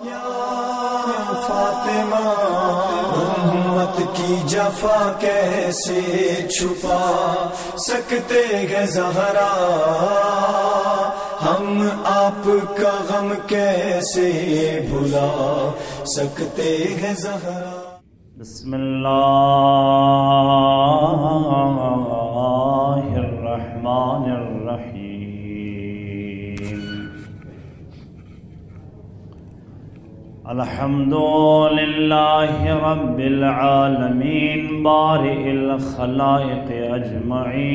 فاطمہ امت کی جفا کیسے چھپا سکتے ہیں زہرا، ہم آپ کا غم کیسے بھلا سکتے ہیں زہرا۔ بسم اللہ الرحمن الرحیم۔ الحمد للہ رب العالمین بارئ الخلائق اجمعین،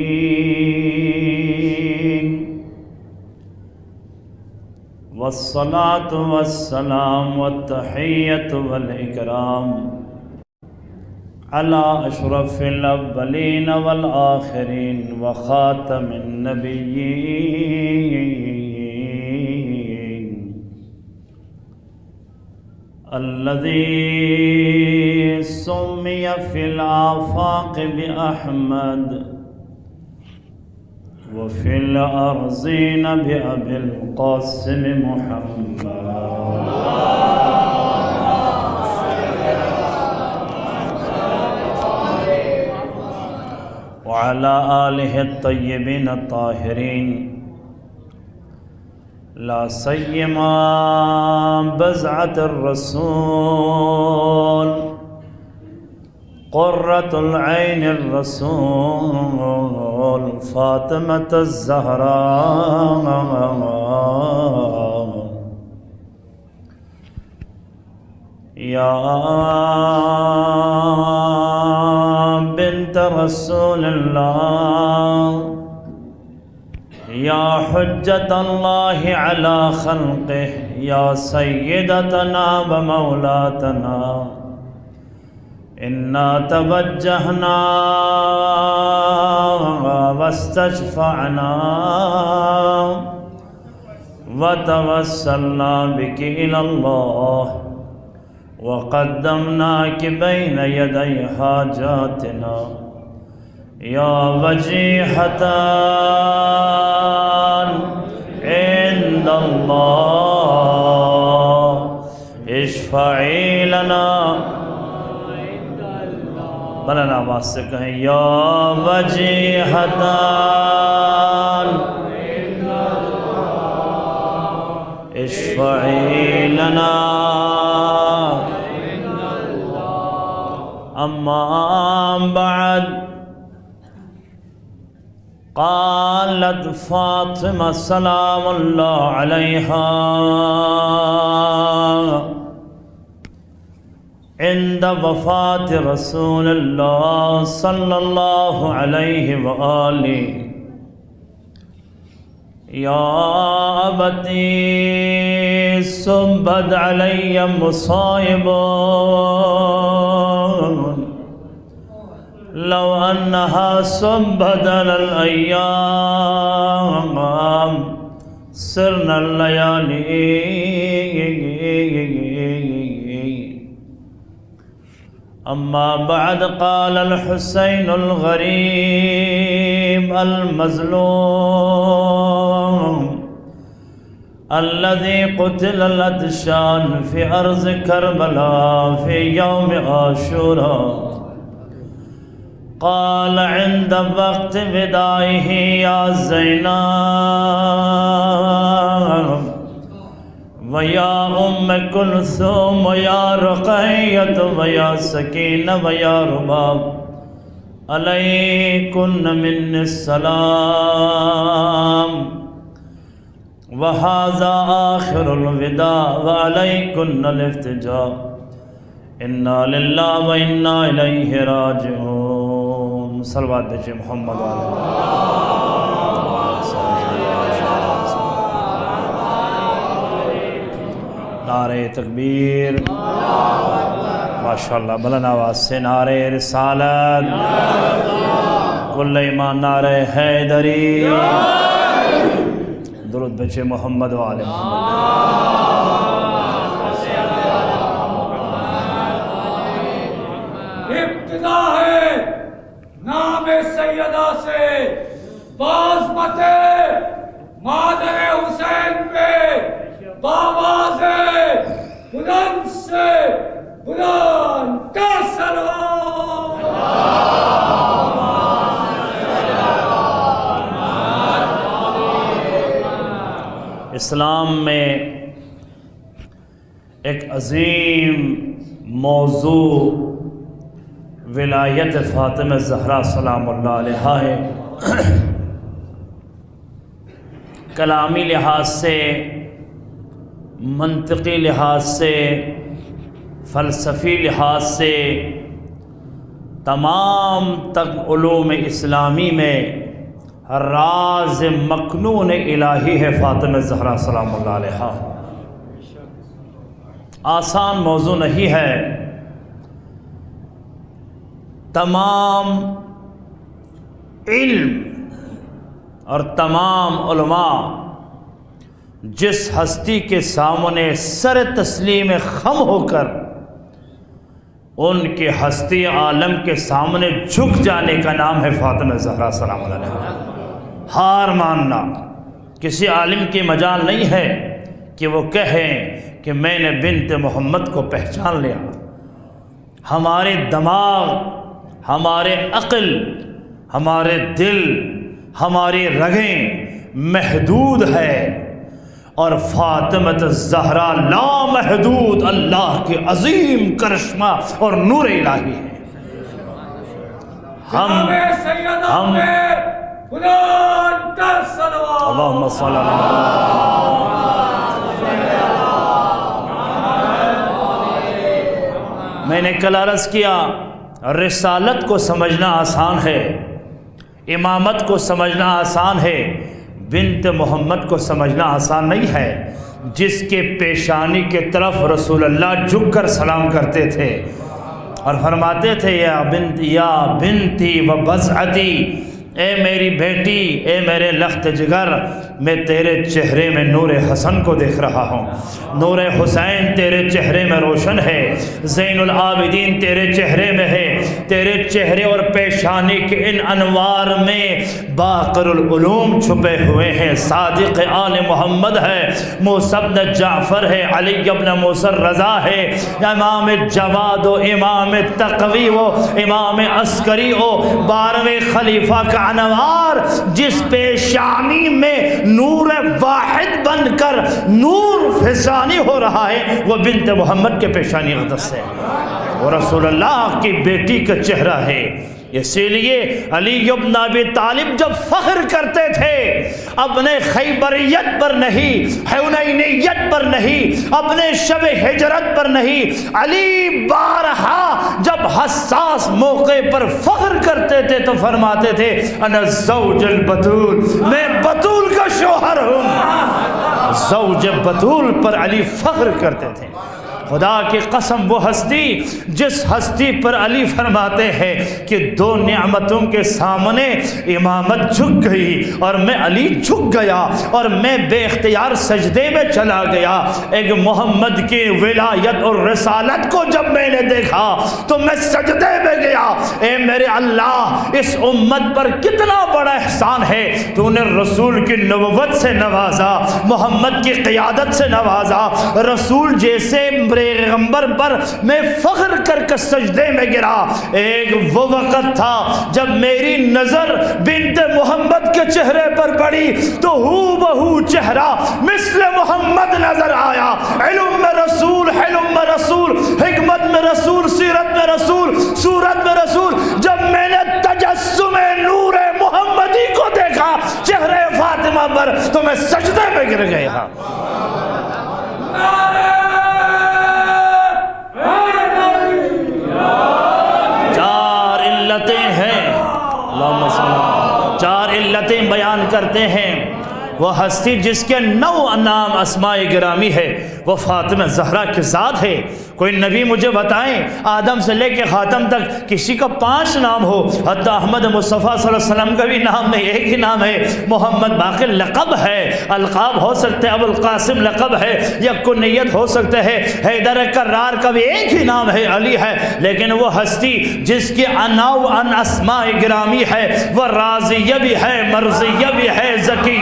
والصلاة والسلام والتحیۃ والاکرام علی اشرف الاولین والآخرین وخاتم النبیین الذي سمي في الآفاق بأحمد وفي الأرضين بأبي القاسم محمد وعلى آله الطيبين الطاهرين، لا سيما بزعة الرسول قرة العين الرسول فاطمة الزهراء، يا بنت رسول الله، يا حجة الله على خلقه، يا سيدتنا ومولاتنا، إنا توجهنا واستشفعنا وتوسلنا بك إلى الله، وقدمناك بين يدي حاجاتنا، يا وجيهة عند الله اشفعي لنا، بلند آواز سے کہیں یا وجیہة اشفعی لنا۔ اما بعد، قالت فاطمہ سلام اللہ علیہا عند وفاة رسول اللہ صلی اللہ علیہ وآلہ، یا ابتی صبت علی مصائب لو انہا صبت علی الایام سرنا اللیالی۔ اما بعد، قال الحسین الغریب المظلوم الذي قتل الأدشان في أرض كربلاء في يوم عاشوراء، قال عند وقت وداعه يا زينب ويا أم كلثوم ويا رقية ويا سكينة ويا رباب، عليكن من السلام، وهذا آخر الوداع وعليكن الافتجاء، إنا لله وإنا إليه راجعون۔ صلوات دیجئے محمد علیہ۔ نعرہ تکبیر، ماشاءاللہ، بلند آواز سے نعرہ رسالت، کل ایمان نعرہ حیدری، درود بچے محمد وآل محمد۔ ابتدا ہے نام سیدہ سے، بازمت مادر حسین پہ باواز ہے बुलंद कर सलाम। इस्लाम में एक अजीम मौजू विलायत फ़ातिमा ज़हरा सलामुल्लाह अलैहा है। कलामी लिहाज से, मंतिकी लिहाज से, फ़लसफ़ी लिहाज से तमाम तक उलूम इस्लामी में राज मकनून इलाही है फ़ातिमा ज़हरा सलामुल्लाह अलैहा। आसान मौजू नहीं है। तमाम इल्म और तमाम उलमा जिस हस्ती के सामने सर तस्लीम खम होकर उनके हस्ती आलम के सामने झुक जाने का नाम है फ़ातिमा ज़हरा सलामुल्लाह अलैहा। हार मानना किसी आलिम की मजाल नहीं है कि वो कहें कि मैंने बिन्त मोहम्मद को पहचान लिया। हमारे दिमाग, हमारे अक़ल, हमारे दिल, हमारी रगें महदूद है और फ़ातिमा ज़हरा लामहदूद अल्लाह के अजीम करिश्मा और नूर इलाही है। हम बुलंद कर सलाम। अल्लाहुम्मा सल्ली अला मैंने कल अर्ज़ किया, रिसालत को समझना आसान है, इमामत को समझना आसान है, बिन्त मोहम्मद को समझना आसान नहीं है। जिसके पेशानी के तरफ रसूलुल्लाह झुक कर सलाम करते थे और फरमाते थे या बिन्ती व बज़अती, ए मेरी बेटी, ए मेरे लख्त जिगर, मैं तेरे चेहरे में नूर हसन को देख रहा हूँ। नूर हुसैन तेरे चेहरे में रोशन है, ज़ैनुल आबिदीन तेरे चेहरे में है। तेरे चेहरे और पेशानी के इन अनवार में बाक़रुल उलूम छुपे हुए हैं। सादिक़ आल मोहम्मद है, मूसा इब्न जाफ़र है, अली इब्न मूसा रज़ा है, इमाम जवाद हो, इमाम तक़वी हो, इमाम अस्करी हो, 12वें खलीफा का अनवार जिस पेशानी में नूर वाहिद बनकर नूर फिजानी हो रहा है वो बिन्त मोहम्मद के पेशानी अक़दस है, वो रसूलुल्लाह की बेटी का चेहरा है। इसीलिए अली इब्न अबी तालिब जब फ़ख्र करते थे अपने खैबरियत पर नहीं, हुनैनियत पर नहीं, अपने शब हिजरत पर नहीं, अली बारहा जब हसास मौके पर फ़ख्र करते थे तो फरमाते थे अना ज़ौजुल बतूल, मैं बतूल का शौहर हूँ। ज़ौज बतूल पर अली फ़ख्र करते थे। खुदा की कसम वो हस्ती जिस हस्ती पर अली फरमाते हैं कि दो नियामतों के सामने इमामत झुक गई और मैं अली झुक गया और मैं बेख्तियार सजदे में चला गया। एक मोहम्मद की विलायत और रिसालत को जब मैंने देखा तो मैं सजदे में गया। ए मेरे अल्लाह, इस उम्मत पर कितना बड़ा एहसान है, तूने रसूल की नबुव्वत से नवाजा, मोहम्मद की क़ियादत से नवाजा। रसूल जैसे पैगंबर पर मैं फख्र करके सजदे में गिरा। एक वो वक़्त था जब मेरी नजर बिन्त मोहम्मद के चेहरे पर पड़ी तो हूबहू चेहरा मिस्ल मोहम्मद नजर आया। इल्म में रसूल, हिल्म में रसूल, हिकमत में रसूल, सीरत में रसूल, सूरत में रसूल। जब मैंने तजस्सुम नूर मोहम्मदी को देखा चेहरे फातिमा पर तो मैं सजदे में गिर गया। चार इल्लतें हैं, चार इल्लतें बयान करते हैं। वो हस्ती जिसके 9 नाम अस्माए गिरामी है वो फातिमा ज़हरा की ज़ात है। कोई नबी मुझे बताएं आदम से लेके ख़ातम तक किसी का 5 नाम हो। हत्ता अहमद मुस्तफ़ा सल्लल्लाहु अलैहि वसल्लम का भी नाम नहीं, एक ही नाम है मोहम्मद। बाकी लक़ब है, अलक़ाब हो सकते हैं, अबुल क़ासिम लक़ब है या कुन्नियत हो सकते हैं। हैदर कर्रार का भी एक ही नाम है, अली है। लेकिन वो हस्ती जिसकी अनाउ अन अस्माए गिरामी है, वह राज़िया भी है, मर्ज़िया भी है, ज़किया भी है,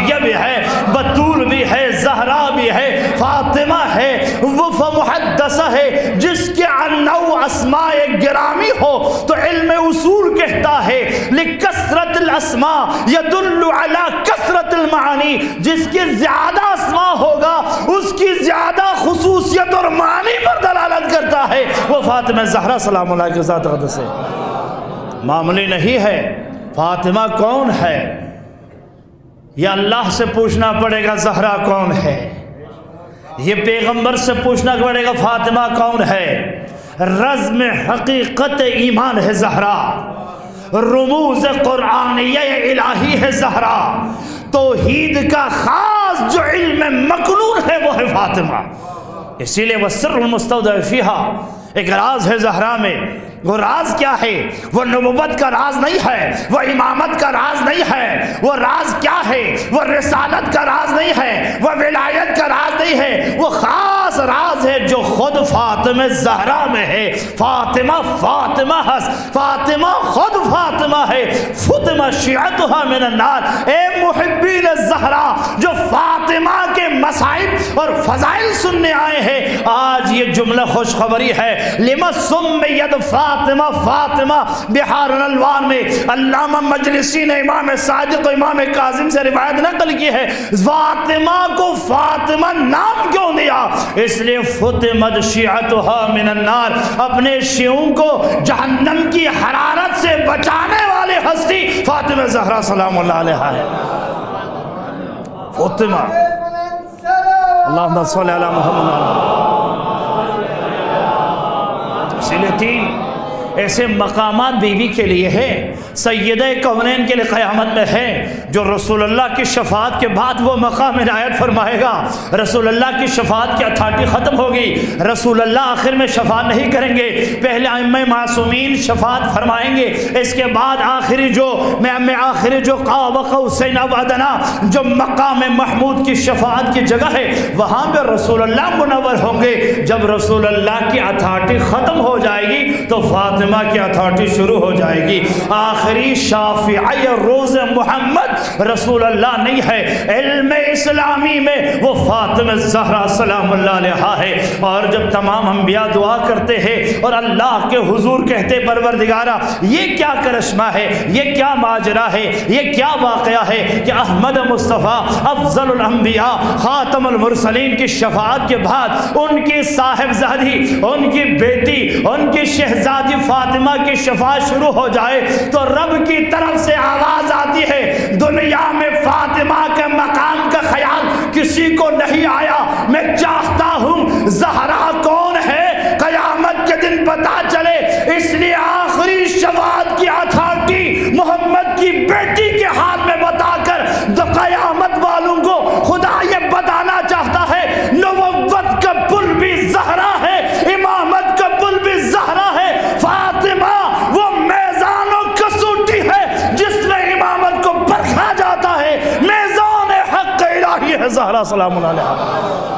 ہے، بطول بھی ہے، زہرا بھی ہے، فاطمہ ہے، وہ محدثہ ہے جس کے انو اسماء گرامی ہو تو علم اصول کہتا ہے لکثرت الاسماء یدل علی کثرت المعانی، جس کے زیادہ اسماء ہوگا اس کی زیادہ خصوصیت اور معنی پر دلالت کرتا ہے، وہ فاطمہ زہرا سلام اللہ کے ذات اقدس ہے۔ معمولی نہیں ہے۔ فاطمہ کون ہے؟ یہ اللہ سے پوچھنا پڑے گا زہرا کون ہے، یہ پیغمبر سے پوچھنا پڑے گا فاطمہ کون ہے۔ رزم حقیقت ایمان ہے زہرا، رموز قرآنیہ الہی ہے زہرا، توحید کا خاص جو علم مکنون ہے وہ ہے فاطمہ۔ اسی لیے وہ سر المستودع فیہا، ایک راز ہے زہرا میں۔ وہ راز کیا ہے؟ وہ نبوت کا راز نہیں ہے، وہ امامت کا راز نہیں ہے، وہ راز کیا ہے؟ وہ رسالت کا راز نہیں ہے، وہ ولایت کا راز نہیں ہے، وہ خاص راز ہے جو خود فاطمہ زہرا میں ہے۔ فاطمہ فاطمہ ہس، فاطمہ خود فاطمہ ہے۔ فاطمہ شیعتها من النار، اے محبین زہرا جو فاطمہ کے مصائب اور فضائل سننے آئے ہیں، آج یہ جملہ خوشخبری ہے۔ لما سمید فاطمہ، فاطمہ بحار الالوان میں علامہ مجلسی نے امام صادق و امام کاظم سے روایت نقل کی ہے، فاطمہ کو فاطمہ نام کیوں دیا؟ اس لیے فاطمہ شیعتها من النار، اپنے شیعوں کو جہنم کی حرارت سے بچانے والے ہستی فاطمہ زہرا سلام اللہ علیہا ہے۔ فاطمہ، اللہم صلی علی محمد۔ اسی لیے تین ایسے مقامات بی بی کے لیے ہے، سیدہ کونین کے لیے قیامت میں ہے، جو رسول اللہ کی شفاعت کے بعد وہ مقام عنایت فرمائے گا۔ رسول اللہ کی شفاعت کی اتھارٹی ختم ہوگی، رسول اللہ آخر میں شفاعت نہیں کریں گے، پہلے ائمہ معصومین شفاعت فرمائیں گے، اس کے بعد آخری جو قاب قوسین او ادنیٰ جو مقام محمود کی شفاعت کی جگہ ہے، وہاں پہ رسول اللہ منور ہوں گے۔ جب رسول اللہ کی اتھارٹی ختم ہو جائے گی تو فاطمہ کی اتھارٹی شروع ہو جائے گی۔ آخری شافعی روز محمد رسول اللہ نہیں ہے، علم اسلامی میں وہ فاطمہ زہرا سلام اللہ علیہا ہے۔ اور جب تمام انبیاء دعا کرتے ہیں اور اللہ کے حضور کہتے پروردگارہ یہ کیا کرشمہ ہے، یہ کیا ماجرا ہے، یہ کیا واقعہ ہے کہ احمد مصطفیٰ افضل الانبیاء خاتم المرسلین کی شفاعت کے بعد ان کی صاحبزادی، ان کی بیٹی، ان کی شہزادی فاطمہ کی شفاعت شروع ہو جائے تو رب کی طرف سے آواز آتی ہے، دنیا میں فاطمہ کے مقام کا خیال کسی کو نہیں آیا، میں چاہتا ہوں زہرا کون ہے قیامت کے دن پتا چلے، اس لیے آخری شفاعت کی اتھارٹی محمد کی بیٹی کے ہاتھ میں بتا کر تو قیامت والوں کو خدا یہ بتانا چاہتا ہے نبوت کا پل بھی زہرا ہے، امامت کا پل بھی زہرا ہے۔ فاطمہ وہ میزان و کسوٹی ہے جس میں امامت کو پرکھا جاتا ہے، میزان حق الہی ہے زہرا سلام اللہ علیہ۔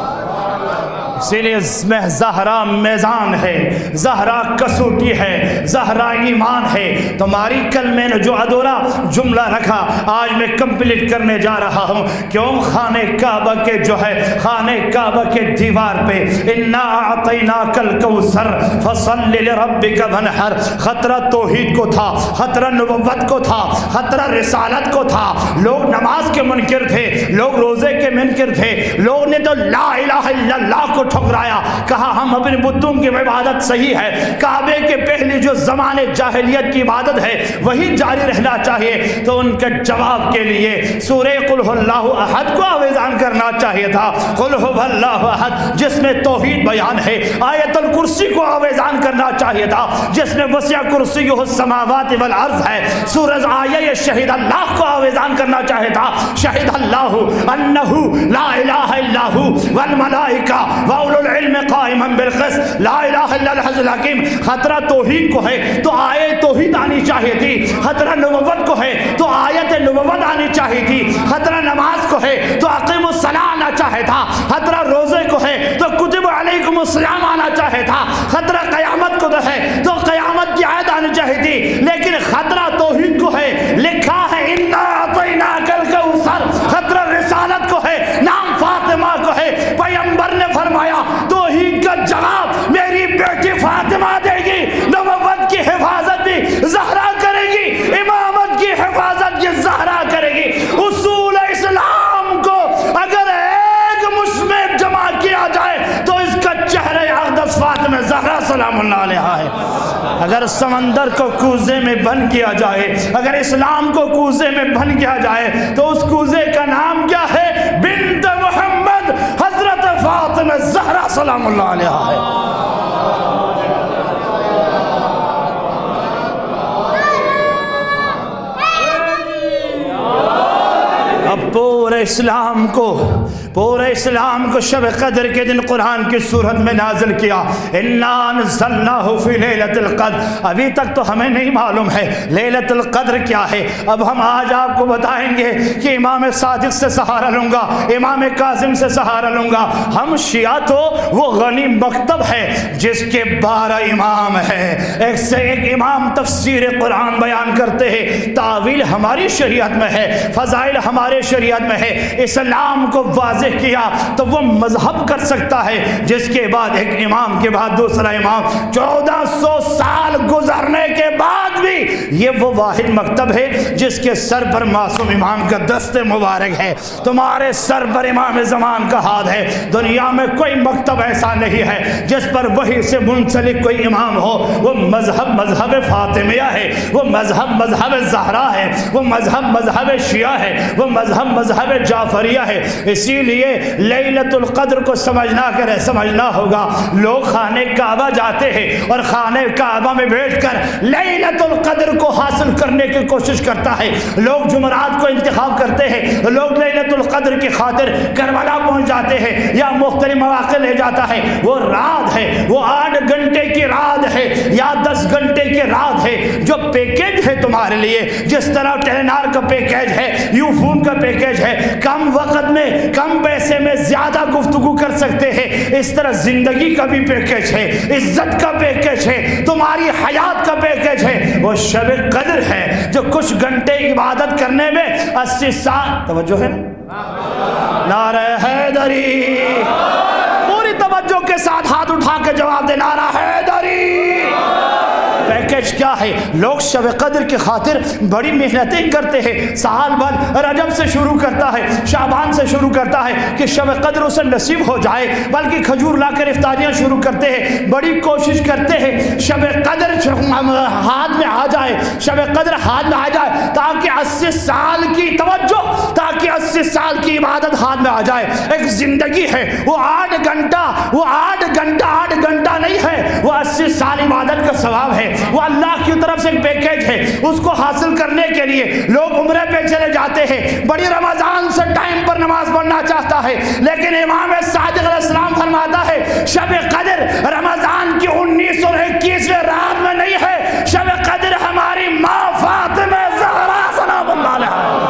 اسی لیے زہرا میزان ہے، زہرا کسوٹی ہے، زہرا ایمان ہے۔ تمہاری کل میں نے جو ادھورا جملہ رکھا آج میں کمپلیٹ کرنے جا رہا ہوں۔ کیوں؟ خانہ کعبہ کے جو ہے خانہ کعبہ کے دیوار پہ انا اعطیناک الکوثر فصل لربک وانحر، خطرہ توحید کو تھا، خطرہ نبوت کو تھا، خطرہ رسالت کو تھا۔ لوگ نماز کے منکر تھے، لوگ روزے کے منکر تھے، لوگ نے تو لا الہ الا اللہ کو ٹھکرایا، کہا ہم اپنے بتوں کی عبادت صحیح ہے، کعبے کے پہلی جو زمانے جاہلیت کی عبادت ہے وہی جاری رہنا چاہیے۔ تو ان کے جواب کے لیے سورہ قل هو اللہ احد کو آویزان کرنا چاہیے تھا، قل هو اللہ احد جس میں توحید بیان ہے، آیت الکرسی کو آویزان کرنا چاہیے تھا جس میں وسع کرسیہ السماوات والارض ہے، سورہ آیہ شہید اللہ کو آویزان کرنا چاہیے تھا، شہید اللہ انہ لا الہ الا ہو والملائکہ اولو العلم قائما بالقسط لا الہ الا العزیز الحکیم۔ خطرہ توحید کو ہے تو آیت توحید آنی چاہیے تھی، خطرہ نبوت کو ہے تو آیت نبوت آنی چاہیے تھی، خطرہ نماز کو ہے تو اقیم الصلاۃ آنا چاہے تھا، خطرہ روزے کو ہے تو کتب علیکم الصیام آنا چاہے تھا، خطرہ قیامت کو ہے تو قیامت کی آیت آنی چاہیے تھی، لیکن خطرہ توحید کو ہے، لکھا ہے انا اعطیناک الکوثر، خطرہ رسالت زہرا سلام اللہ علیہا ہے۔ اگر سمندر کو کوزے میں بند کیا جائے، اگر اسلام کو کوزے میں بند کیا جائے تو اس کوزے کا نام کیا ہے؟ بنت محمد حضرت فاطمہ زہرا سلام اللہ علیہا ہے۔ اب پورے اسلام کو شب قدر کے دن قرآن کی صورت میں نازل کیا، اِنَّا أَنزَلْنَاهُ فِي لَيْلَةِ الْقَدْرِ۔ ابھی تک تو ہمیں نہیں معلوم ہے لیلۃ القدر کیا ہے۔ اب ہم آج آپ کو بتائیں گے کہ امام صادق سے سہارا لوں گا، امام کاظم سے سہارا لوں گا۔ ہم شیعہ تو وہ غنی مکتب ہے جس کے 12 امام ہیں، ایک سے ایک امام تفسیر قرآن بیان کرتے ہیں۔ تعویل ہماری شریعت میں ہے، فضائل ہمارے شریعت میں ہے۔ اسلام کو واضح کیا تو وہ مذہب کر سکتا ہے جس کے بعد ایک امام کے بعد دوسرا امام، 1400 سال گزرنے کے بعد بھی یہ وہ واحد مکتب ہے جس کے سر پر معصوم امام کا دست مبارک ہے۔ تمہارے سر پر امام زمان کا ہاتھ ہے۔ دنیا میں کوئی مکتب ایسا نہیں ہے جس پر وحی سے منسلک کوئی امام ہو۔ وہ مذہب فاطمیہ ہے، وہ مذہب زہرا ہے، وہ مذہب شیعہ ہے، وہ مذہب جعفریہ ہے۔ اسی لیے لیلۃ القدر کو سمجھنا ہوگا۔ لوگ خانہ کعبہ جاتے ہیں اور خانہ کعبہ میں بیٹھ کر لیلۃ القدر کو حاصل کرنے کی کوشش کرتا ہے۔ لوگ جمعرات کو انتخاب کرتے ہیں، لوگ لیلۃ القدر کی خاطر کربلا پہنچ جاتے ہیں یا مختلف مواقع لے جاتا ہے۔ وہ رات ہے، وہ 8 گھنٹے کی رات ہے یا 10 گھنٹے کی رات ہے جو پیکیج ہے تمہارے لیے۔ جس طرح ٹیلینار کا پیکیج ہے، یو فون کا پیکیج ہے، کم وقت میں کم پیسے میں زیادہ گفتگو کر سکتے ہیں، اس طرح زندگی کا بھی پیکیج ہے، عزت کا پیکیج ہے، تمہاری حیات کا پیکیج ہے۔ وہ شب قدر ہے جو کچھ گھنٹے عبادت کرنے میں 80 سال، توجہ ہے نعرہ حیدری، پوری توجہ کے ساتھ ہاتھ اٹھا کے جواب دے، نعرہ حیدری۔ پیکیج کیا ہے؟ لوگ شب قدر کی خاطر بڑی محنتیں کرتے ہیں، سال بھر رجب سے شروع کرتا ہے، شعبان سے شروع کرتا ہے کہ شب قدر اسے نصیب ہو جائے، بلکہ کھجور لا کر افطاریاں شروع کرتے ہیں، بڑی کوشش کرتے ہیں شب قدر ہاتھ میں آ جائے، شب قدر ہاتھ میں آ جائے تاکہ 80 سال کی توجہ، تاکہ 80 سال کی عبادت ہاتھ میں آ جائے۔ ایک زندگی ہے، وہ 8 گھنٹہ نہیں ہے، وہ 80 سال عبادت کا ثواب ہے، وہ اللہ کی طرف سے ایک پیکیج ہے۔ اس کو حاصل کرنے کے لیے لوگ عمرے پہ چلے جاتے ہیں، بڑی رمضان سے ٹائم پر نماز پڑھنا چاہتا ہے، لیکن امام صادق علیہ السلام فرماتا ہے شب قدر رمضان کی 19 اور 21ویں رات میں نہیں ہے، شب قدر ہماری ماں فاطمہ زہرا سلام اللہ علیہا۔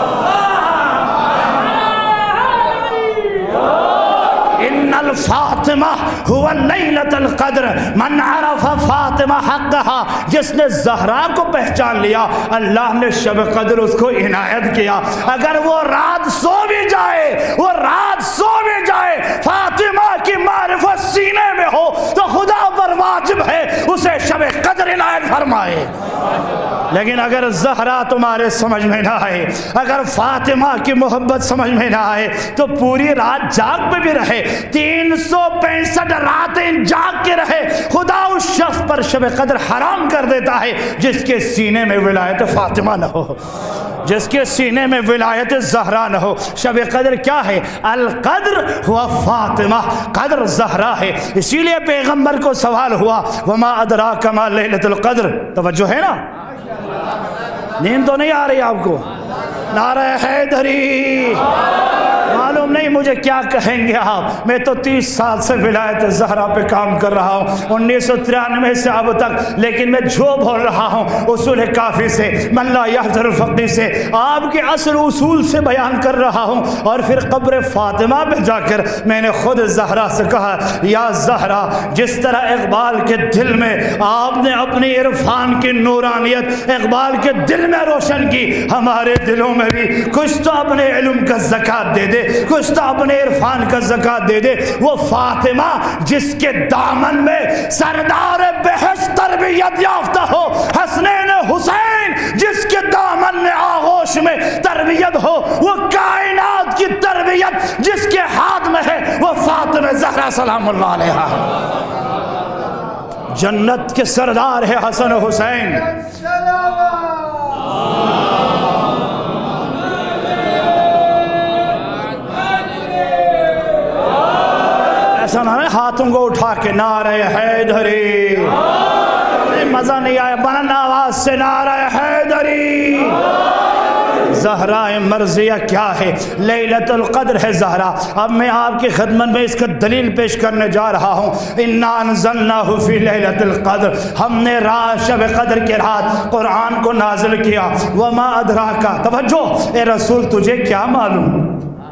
ان الفاطمہ هو لیلۃ القدر من عرف فاطمہ حقہا، جس نے زہرا کو پہچان لیا اللہ نے شب قدر اس کو عنایت کیا۔ اگر وہ رات سو بھی جائے، وہ رات سو بھی جائے، فاطمہ کی معرفت سینے میں ہو تو خدا پر واجب ہے اسے شب قدر عنایت فرمائے۔ لیکن اگر زہرا تمہارے سمجھ میں نہ آئے، اگر فاطمہ کی محبت سمجھ میں نہ آئے تو پوری رات جاگ پہ بھی رہے، 365 راتیں جاگ کے رہے، خدا اس شخص پر شب قدر حرام کر دیتا ہے جس کے سینے میں ولایت فاطمہ نہ ہو، جس کے سینے میں ولایت زہرا نہ ہو۔ شب قدر کیا ہے؟ القدر ہوا فاطمہ، قدر زہرا ہے۔ اسی لیے پیغمبر کو سوال ہوا وما ادراک ما لیلۃ القدر، توجہ ہے نا؟ نیند تو نہیں آ رہی آپ کو؟ نعرہ حیدری، معلوم نہیں مجھے کیا کہیں گے آپ، میں تو 30 سال سے ولایت زہرا پہ کام کر رہا ہوں، 1993 سے اب تک، لیکن میں جو بول رہا ہوں اصول کافی سے، من لا یحضر الفقی سے، آپ کے اصل اصول سے بیان کر رہا ہوں۔ اور پھر قبر فاطمہ پہ جا کر میں نے خود زہرا سے کہا یا زہرا، جس طرح اقبال کے دل میں آپ نے اپنی عرفان کی نورانیت اقبال کے دل میں روشن کی، ہمارے دلوں میں بھی کچھ تو اپنے علم کا زکوٰۃ دے دے، کچھ تو اپنے عرفان کا زکوٰۃ دے دے۔ وہ فاطمہ جس کے دامن میں سردار بہشت تربیت یافتہ ہو، حسنین حسین جس کے دامن میں آغوش میں تربیت ہو، وہ کائنات کی تربیت جس کے ہاتھ میں ہے، وہ فاطمہ زہرا سلام اللہ علیہا۔ جنت کے سردار ہے حسن و حسین۔ ایسا نہ ہے ہاتھوں کو اٹھا کے نعرہ حیدری، مزہ نہیں آیا، بلند آواز سے نعرہ حیدری۔ زہرا مرضیہ کیا ہے؟ لیلۃ القدر ہے زہرا۔ اب میں آپ کی خدمت میں اس کا دلیل پیش کرنے جا رہا ہوں۔ انا انزلناہ فی لیلۃ القدر، ہم نے رات شب قدر کے رات قرآن کو نازل کیا۔ وما ادراک، توجہ، اے رسول تجھے کیا معلوم،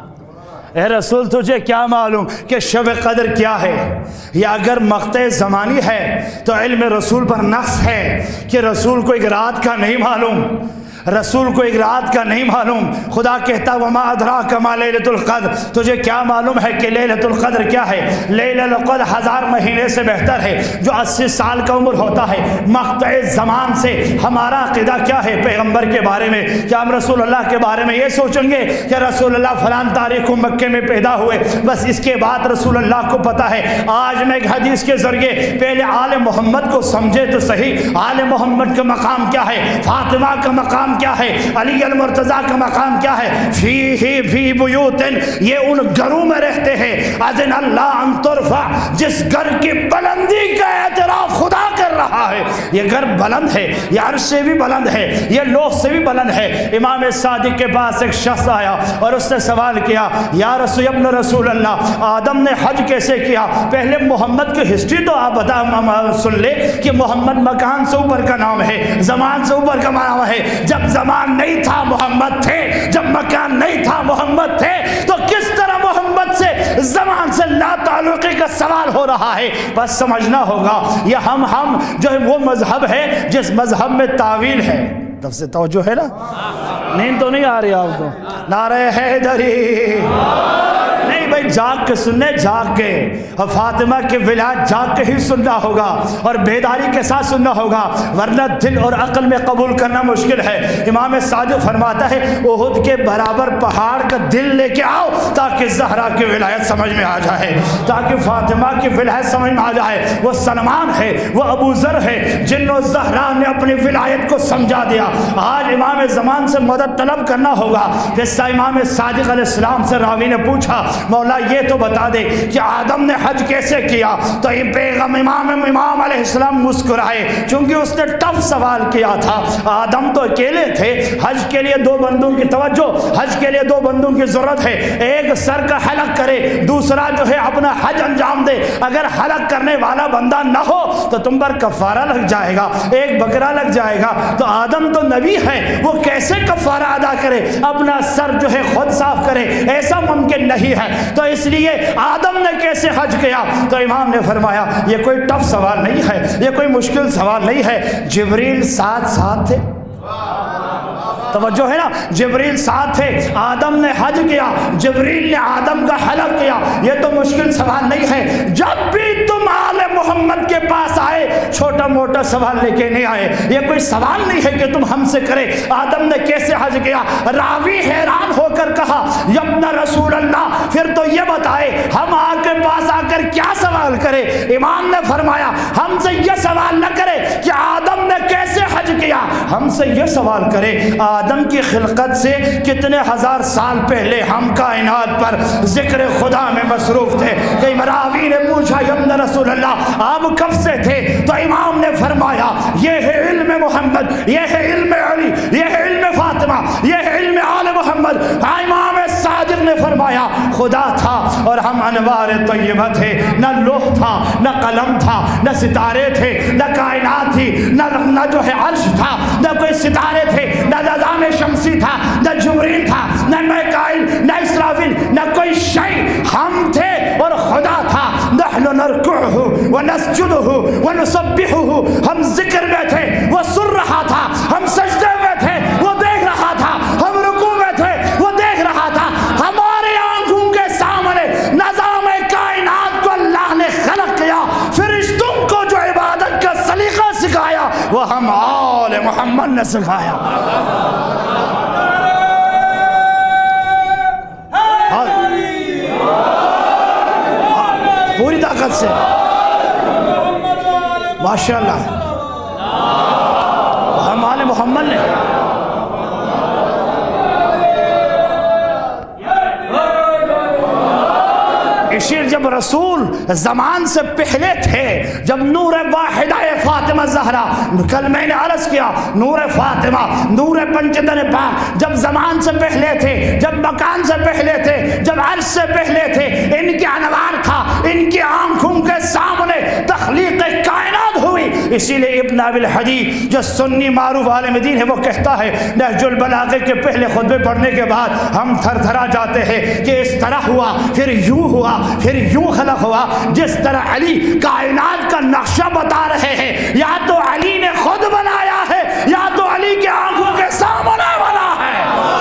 اے رسول تجھے کیا معلوم کہ شب قدر کیا ہے؟ یا اگر مقطع زمانی ہے تو علم رسول پر نقص ہے کہ رسول کو ایک رات کا نہیں معلوم، رسول کو ایک رات کا نہیں معلوم۔ خدا کہتا وما ادراک ما لیلۃ القدر، تجھے کیا معلوم ہے کہ لیلۃ القدر کیا ہے؟ لیلۃ القدر 1000 مہینے سے بہتر ہے۔ جو 80 سال کا عمر ہوتا ہے، مقطع زمان سے ہمارا عقیدہ کیا ہے پیغمبر کے بارے میں؟ کیا ہم رسول اللہ کے بارے میں یہ سوچیں گے کہ رسول اللہ فلان تاریخ کو مکے میں پیدا ہوئے، بس اس کے بعد رسول اللہ کو پتہ ہے؟ آج میں ایک حدیث کے ذریعے پہلے آل محمد کو سمجھے تو صحیح۔ آل محمد کا مقام کیا ہے؟ فاطمہ کا مقام کیا ہے؟ علی المرتضیٰ کا مقام کیا ہے؟ فی بیوت، یہ ان گھروں میں رہتے ہیں اذن اللہ ان ترفع، جس گھر کی بلندی کا اعتراف خدا کر رہا ہے۔ یہ گھر بلند ہے، یہ عرش سے بھی بلند ہے، یہ لوح سے بھی بلند ہے۔ امام صادق کے پاس ایک شخص آیا اور اس نے سوال کیا، یا ابن رسول اللہ، آدم نے حج کیسے کیا؟ پہلے محمد کی ہسٹری تو آپ سن لے کہ محمد مکان سے اوپر کا نام ہے، زمان سے اوپر کا نام ہے۔ جب زمان نہیں تھا محمد تھے، جب مکان نہیں تھا محمد تھے، تو کس طرح محمد سے زمان سے لا تعلقی کا سوال ہو رہا ہے؟ بس سمجھنا ہوگا یہ ہم جو ہے وہ مذہب ہے جس مذہب میں تعویل ہے۔ تب سے توجہ ہے نا؟ نیند تو نہیں آ رہی آپ کو؟ نعرہ حیدری نہیں بھائی، جاگ کے سننے، جاگ کے، اور فاطمہ کے ولایت جاگ کے ہی سننا ہوگا اور بیداری کے ساتھ سننا ہوگا، ورنہ دل اور عقل میں قبول کرنا مشکل ہے۔ امام صادق فرماتا ہے احد کے برابر پہاڑ کا دل لے کے آؤ تاکہ زہرا کی ولایت سمجھ میں آ جائے، تاکہ فاطمہ کی ولایت سمجھ میں آ جائے۔ وہ سلمان ہے، وہ ابو ذر ہے، جنہوں زہرا نے اپنی ولایت کو سمجھا دیا۔ آج امام زمان سے مدد طلب کرنا ہوگا۔ جیسا امام صادق علیہ السلام سے راوی نے پوچھا مولا یہ تو بتا دے کہ آدم نے حج کیسے کیا؟ تو امام علیہ السلام مسکرائے، چونکہ اس نے ٹف سوال کیا تھا۔ آدم تو اکیلے تھے، حج کے لیے 2 بندوں کی توجہ، حج کے لیے 2 بندوں کی ضرورت ہے، ایک سر کا حلق کرے، دوسرا جو ہے اپنا حج انجام دے۔ اگر حلق کرنے والا بندہ نہ ہو تو تم پر کفارہ لگ جائے گا، ایک بکرا لگ جائے گا۔ تو آدم تو نبی ہے، وہ کیسے کفارہ ادا کرے؟ اپنا سر جو ہے خود صاف کرے، ایسا ممکن نہیں ہے۔ تو اس لیے آدم نے کیسے حج کیا؟ تو امام نے فرمایا یہ کوئی ٹف سوال نہیں ہے، یہ کوئی مشکل سوال نہیں ہے۔ جبریل ساتھ تھے، توجہ ہے نا، جبریل ساتھ تھے، آدم نے حج کیا، جبریل نے آدم کا حلق کیا، یہ تو مشکل سوال نہیں ہے۔ جب بھی تم آل محمد کے پاس آئے چھوٹا موٹا سوال لے کے نہیں آئے، یہ کوئی سوال نہیں ہے کہ تم ہم سے کرے آدم نے کیسے حج کیا۔ راوی حیران ہو کر کہا یبن رسول اللہ، پھر تو یہ بتائے ہم آپ کے پاس آ کر کیا سوال کرے؟ امام نے فرمایا ہم سے یہ سوال نہ کرے کہ آدم نے کیسے حج کیا، ہم سے یہ سوال کرے آدم کی خلقت سے کتنے ہزار سال پہلے ہم کائنات پر ذکر خدا میں مصروف تھے۔ کہ راوی نے پوچھا یبن رسول اللہ آپ کب سے تھے؟ تو امام نے فرمایا یہ ہے علم محمد، یہ ہے علم علی، یہ ہے علم فاطمہ، یہ ہے علم آل محمد۔ امام صادق نے فرمایا خدا تھا اور ہم انوار طیبہ تھے، نہ لوح تھا، نہ قلم تھا، نہ ستارے تھے، نہ کائنات تھی، نہ جو ہے عرش تھا، نہ کوئی ستارے تھے، نہ نظام شمسی تھا، نہ جبریل تھا، نہ میکائیل، نہ اسرافیل، نہ کوئی شیء، ہم تھے اور خدا تھا۔ نحن نرکعہ ونسجدہ ونسبحہ، ہم ذکر میں تھے، وہ سن رہا تھا، ہم سجدے میں تھے، وہ دیکھ رہا تھا، ہم رکوع میں تھے، وہ دیکھ رہا تھا۔ ہمارے آنکھوں کے سامنے نظام کائنات کو اللہ نے خلق کیا، فرشتوں کو جو عبادت کا سلیقہ سکھایا وہ ہم آل محمد نے سکھایا۔ پوری طاقت سے ماشاءاللہ ہم آل محمد نے جب رسول زمان سے پہلے تھے، جب نور واحدہ فاطمہ زہرا، کل میں نے عرض کیا نور فاطمہ، نور پنجدن پاک جب زمان سے پہلے تھے، جب مکان سے پہلے تھے، جب عرض سے پہلے تھے، ان کے انوار تھا، ان کی آنکھوں کے سامنے تخلیق کائنات ہوئی۔ اسی لیے ابن ابی الحدید جو سنی معروف عالم دین ہے، وہ کہتا ہے نہج البلاغہ کے پہلے خطبے پڑھنے کے بعد ہم تھر تھرا جاتے ہیں کہ اس طرح ہوا، پھر یوں ہوا، پھر یوں خلق ہوا۔ جس طرح علی کائنات کا نقشہ بتا رہے ہیں، یا تو علی نے خود بنایا ہے یا تو علی کے آنکھوں کے سامنے بنا ہے۔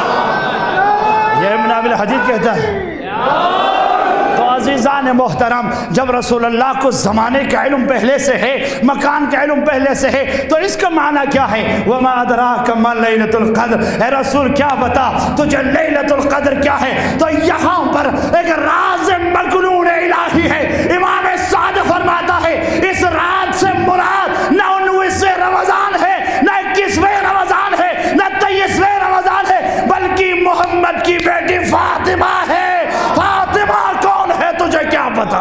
یہ ابن ابی الحدید کہتا ہے۔ تو عزیزان محترم، جب رسول اللہ کو زمانے کا علم پہلے سے ہے، مکان کا علم پہلے سے ہے، تو اس کا معنی کیا ہے؟ وما ادراک ما لیلۃ القدر، اے رسول کیا بتا تجھے لیلۃ القدر کیا ہے؟ تو یہاں پر ایک راز مکنون الہی ہے۔ امام صادق فرماتا ہے اس رات سے مراد نہ 19ویں رمضان ہے، نہ 21ویں رمضان ہے، نہ 23ویں رمضان ہے، بلکہ محمد کی بیٹی فاطمہ ہے۔ فاطمہ کون ہے تجھے کیا پتا؟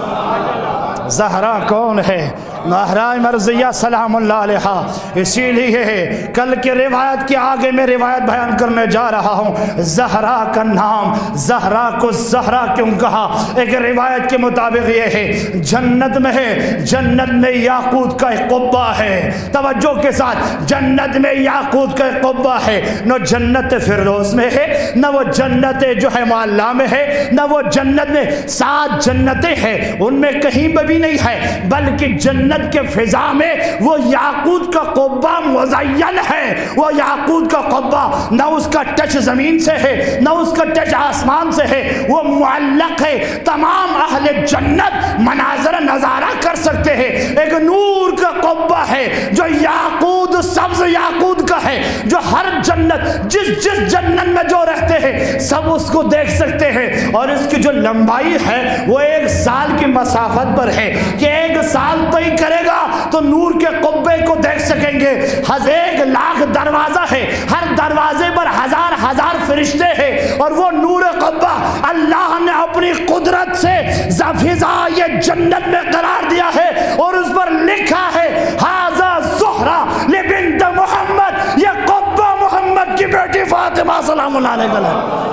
زہرا کون ہے؟ مہراہ مرضیہ سلام اللہ علیہا۔ اسی لیے کل کی روایت کے آگے میں روایت بیان کرنے جا رہا ہوں۔ زہرا کا نام زہرا کو زہرا کیوں کہا؟ ایک روایت کے مطابق یہ ہے جنت میں ہے، جنت میں یاقوت کا ایک قبہ ہے۔ توجہ کے ساتھ، جنت میں یاقوت کا ایک قبہ ہے۔ نہ جنت فردوس میں ہے، نہ وہ جنت جو ہے معلا میں ہے، نہ وہ جنت میں 7 جنتیں ہیں ان میں کہیں بھی نہیں ہے، بلکہ جنت کے فضا میں وہ یاقوت کا قبہ مزین ہے۔ وہ یاقوت کا قبہ نہ اس کا ٹچ زمین سے ہے، نہ اس کا ٹچ آسمان سے ہے، وہ معلق ہے۔ تمام اہل جنت مناظر نظارہ کر سکتے ہیں۔ ایک نور کا قبہ ہے جو یاقوت، سبز یاقوت کا ہے، جو ہر جنت جس جنت میں جو رہتے ہیں سب اس کو دیکھ سکتے ہیں۔ اور اس کی جو لمبائی ہے وہ 1 سال کی مسافت پر ہے کہ 1 سال تو ہی کرے گا تو نور کے قبے کو دیکھ سکیں گے۔ 1,00,000 دروازہ ہے، ہر دروازے پر 1000 فرشتے ہیں، اور وہ نور قبہ اللہ نے اپنی قدرت سے فضا یہ جنت میں قرار دیا ہے، اور اس پر لکھا ہے ھذا زہرا لبنت محمد، یہ قبہ محمد کی بیٹی فاطمہ سلام اللہ علیہ۔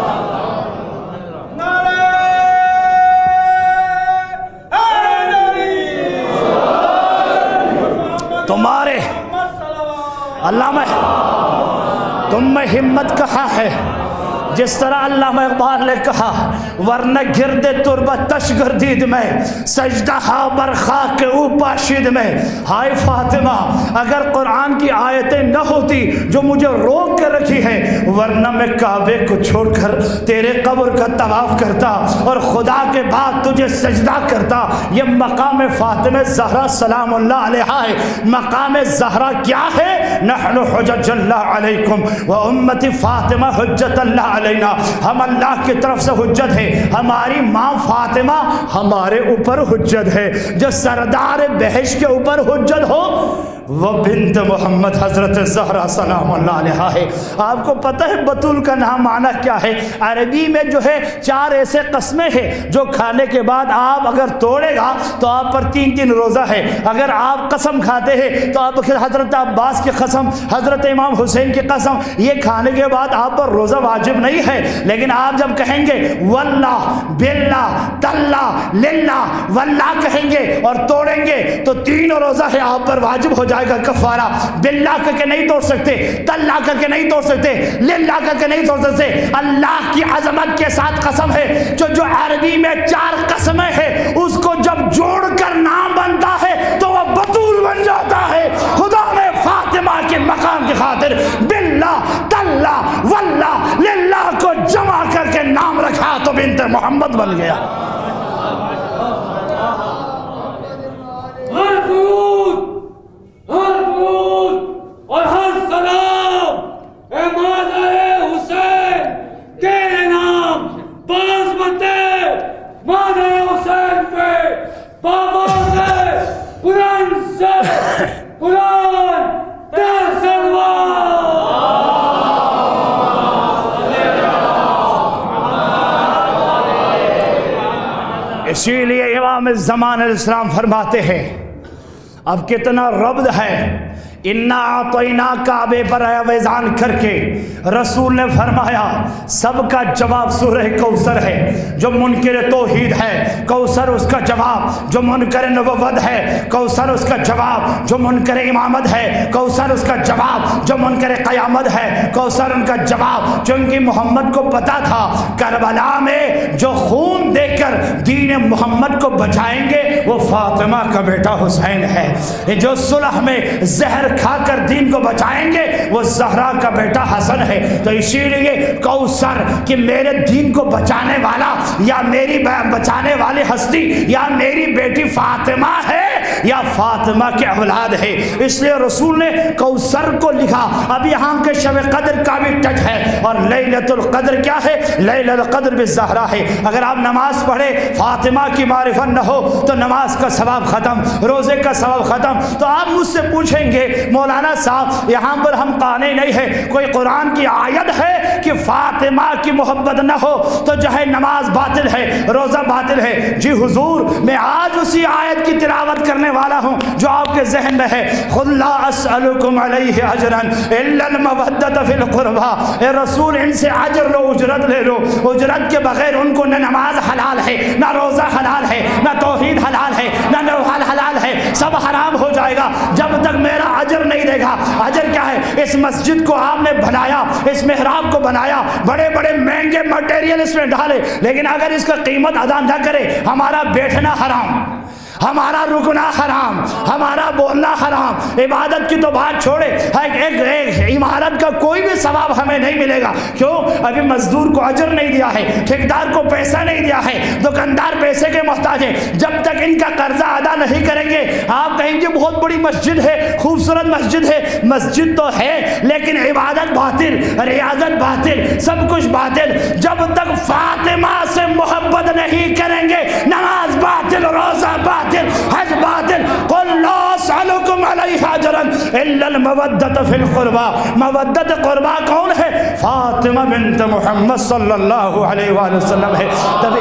تمہارے علامہ تم میں ہمت کہاں ہے؟ جس طرح علامہ اقبال نے کہا ورنہ گرد تربت تش گردید میں سجدہ ہا بر خاک اوپا شید میں۔ ہائے فاطمہ، اگر قرآن کی آیتیں نہ ہوتی جو مجھے روک کے رکھی ہیں، ورنہ میں کعبے کو چھوڑ کر تیرے قبر کا طواف کرتا اور خدا کے بعد تجھے سجدہ کرتا۔ یہ مقام فاطمہ زہرا سلام اللہ علیہا ہے۔ مقام زہرا کیا ہے؟ نحن حجج اللہ علیکم و امت فاطمہ حجت اللہ علیکم، ہم اللہ کی طرف سے حجت ہے، ہماری ماں فاطمہ ہمارے اوپر حجت ہے۔ جو سردار بہشت کے اوپر حجت ہو وہ بنت محمد حضرت زہرا سلام اللہ علیہا ہے۔ آپ کو پتہ ہے بطول کا نام معنی کیا ہے؟ عربی میں جو ہے 4 ایسے قسمیں ہیں جو کھانے کے بعد آپ اگر توڑے گا تو آپ پر 3 روزہ ہے۔ اگر آپ قسم کھاتے ہیں تو آپ حضرت عباس کی قسم، حضرت امام حسین کی قسم، یہ کھانے کے بعد آپ پر روزہ واجب نہیں ہے۔ لیکن آپ جب کہیں گے واللہ باللہ تاللہ للہ واللہ کہیں گے اور توڑیں گے تو 3 روزہ ہے آپ پر واجب ہو جائے گا کفارہ۔ باللہ کر کے نہیں توڑ سکتے، تاللہ کر کے نہیں توڑ سکتے، للہ کر کے نہیں توڑ سکتے۔ اللہ کی عظمت کے ساتھ قسم ہے جو عربی میں 4 قسمیں ہیں اس کو جب جوڑ کر نام بنتا ہے تو وہ بطول بن جاتا ہے۔ خدا نے فاطمہ کے مقام کی خاطر باللہ تاللہ واللہ للہ کو جمع کر کے نام رکھا تو بنت محمد بن گیا۔ ہر درود اور ہر سلام اے مادر حسین تیرے نام بازمتے مادر حسین پہ بابا سے قرآن سے اسی لیے امام الزمان علیہ السلام فرماتے ہیں، اب کتنا ربط ہے، انا اعطینا کعبے پر آویزان کر کے رسول نے فرمایا سب کا جواب سورہ کوثر ہے۔ جو منکر توحید ہے کوثر اس کا جواب، جو منکر نبوت ہے کوثر اس کا جواب، جو منکر امامت ہے کوثر اس کا جواب، جو منکر قیامت ہے کوثر ان کا جواب۔ چونکہ محمد کو پتا تھا کربلا میں جو خون دے کر دین محمد کو بچائیں گے وہ فاطمہ کا بیٹا حسین ہے، جو صلح میں زہر کھا کر دین کو بچائیں گے وہ زہرا کا بیٹا حسن ہے۔ تو اسی لیے کوثر کہ میرے دین کو بچانے والا یا میری بچانے والی ہستی یا میری بیٹی فاطمہ ہے یا فاطمہ کے اولاد ہے، اس لیے رسول نے کوثر کو لکھا۔ اب یہاں کے شب قدر کا بھی ٹچ ہے، اور لیلۃ القدر کیا ہے؟ لیلۃ القدر بالزہرا ہے۔ اگر آپ نماز پڑھے فاطمہ کی معرفت نہ ہو تو نماز کا ثواب ختم، روزے کا ثواب ختم۔ تو آپ مجھ سے پوچھیں گے مولانا صاحب یہاں پر ہم قانع نہیں ہے، کوئی قرآن کی آیت ہے کہ فاطمہ کی محبت نہ ہو تو جو ہے نماز باطل ہے، روزہ باطل ہے؟ جی حضور میں آج اسی آیت کی تلاوت کرنے والا ہوں جو آپ کے ذہن میں ہے، قل لا اسألکم علیہ اجرا الا المودۃ فی القربى۔ اے رسول ان سے اجر لو، اجرت لے لو، اجرت کے بغیر ان کو نہ نماز حلال ہے، نہ روزہ حلال ہے، نہ توحید حلال ہے، نہ نوحل حلال ہے، سب حرام ہو جائے گا جب تک میرا اجر نہیں دے گا۔ اجر کیا ہے؟ اس مسجد کو آپ نے بنایا، اس محراب کو بنایا، بڑے بڑے مہنگے مٹیریل اس میں ڈالے، لیکن اگر اس کا قیمت ادا نہ کرے ہمارا بیٹھنا حرام، ہمارا رکنا حرام، ہمارا بولنا حرام۔ عبادت کی تو بات چھوڑے، ایک عمارت کا کوئی بھی ثواب ہمیں نہیں ملے گا۔ کیوں؟ ابھی مزدور کو اجر نہیں دیا ہے، ٹھیکیدار کو پیسہ نہیں دیا ہے، دکاندار پیسے کے محتاج ہے۔ جب تک ان کا قرضہ ادا نہیں کریں گے آپ کہیں گے بہت بڑی مسجد ہے، خوبصورت مسجد ہے۔ مسجد تو ہے لیکن عبادت باطل، ریاضت باطل، سب کچھ باطل۔ جب تک فاطمہ سے محبت نہیں کریں گے نماز باطل، روزہ باطل، حج باطل۔ قل لا اسألکم علیہ اجرا الا المودۃ فی القربى۔ مودت قربا کون ہے؟ فاطمہ بنت محمد صلی اللہ علیہ وآلہ وسلم ہے۔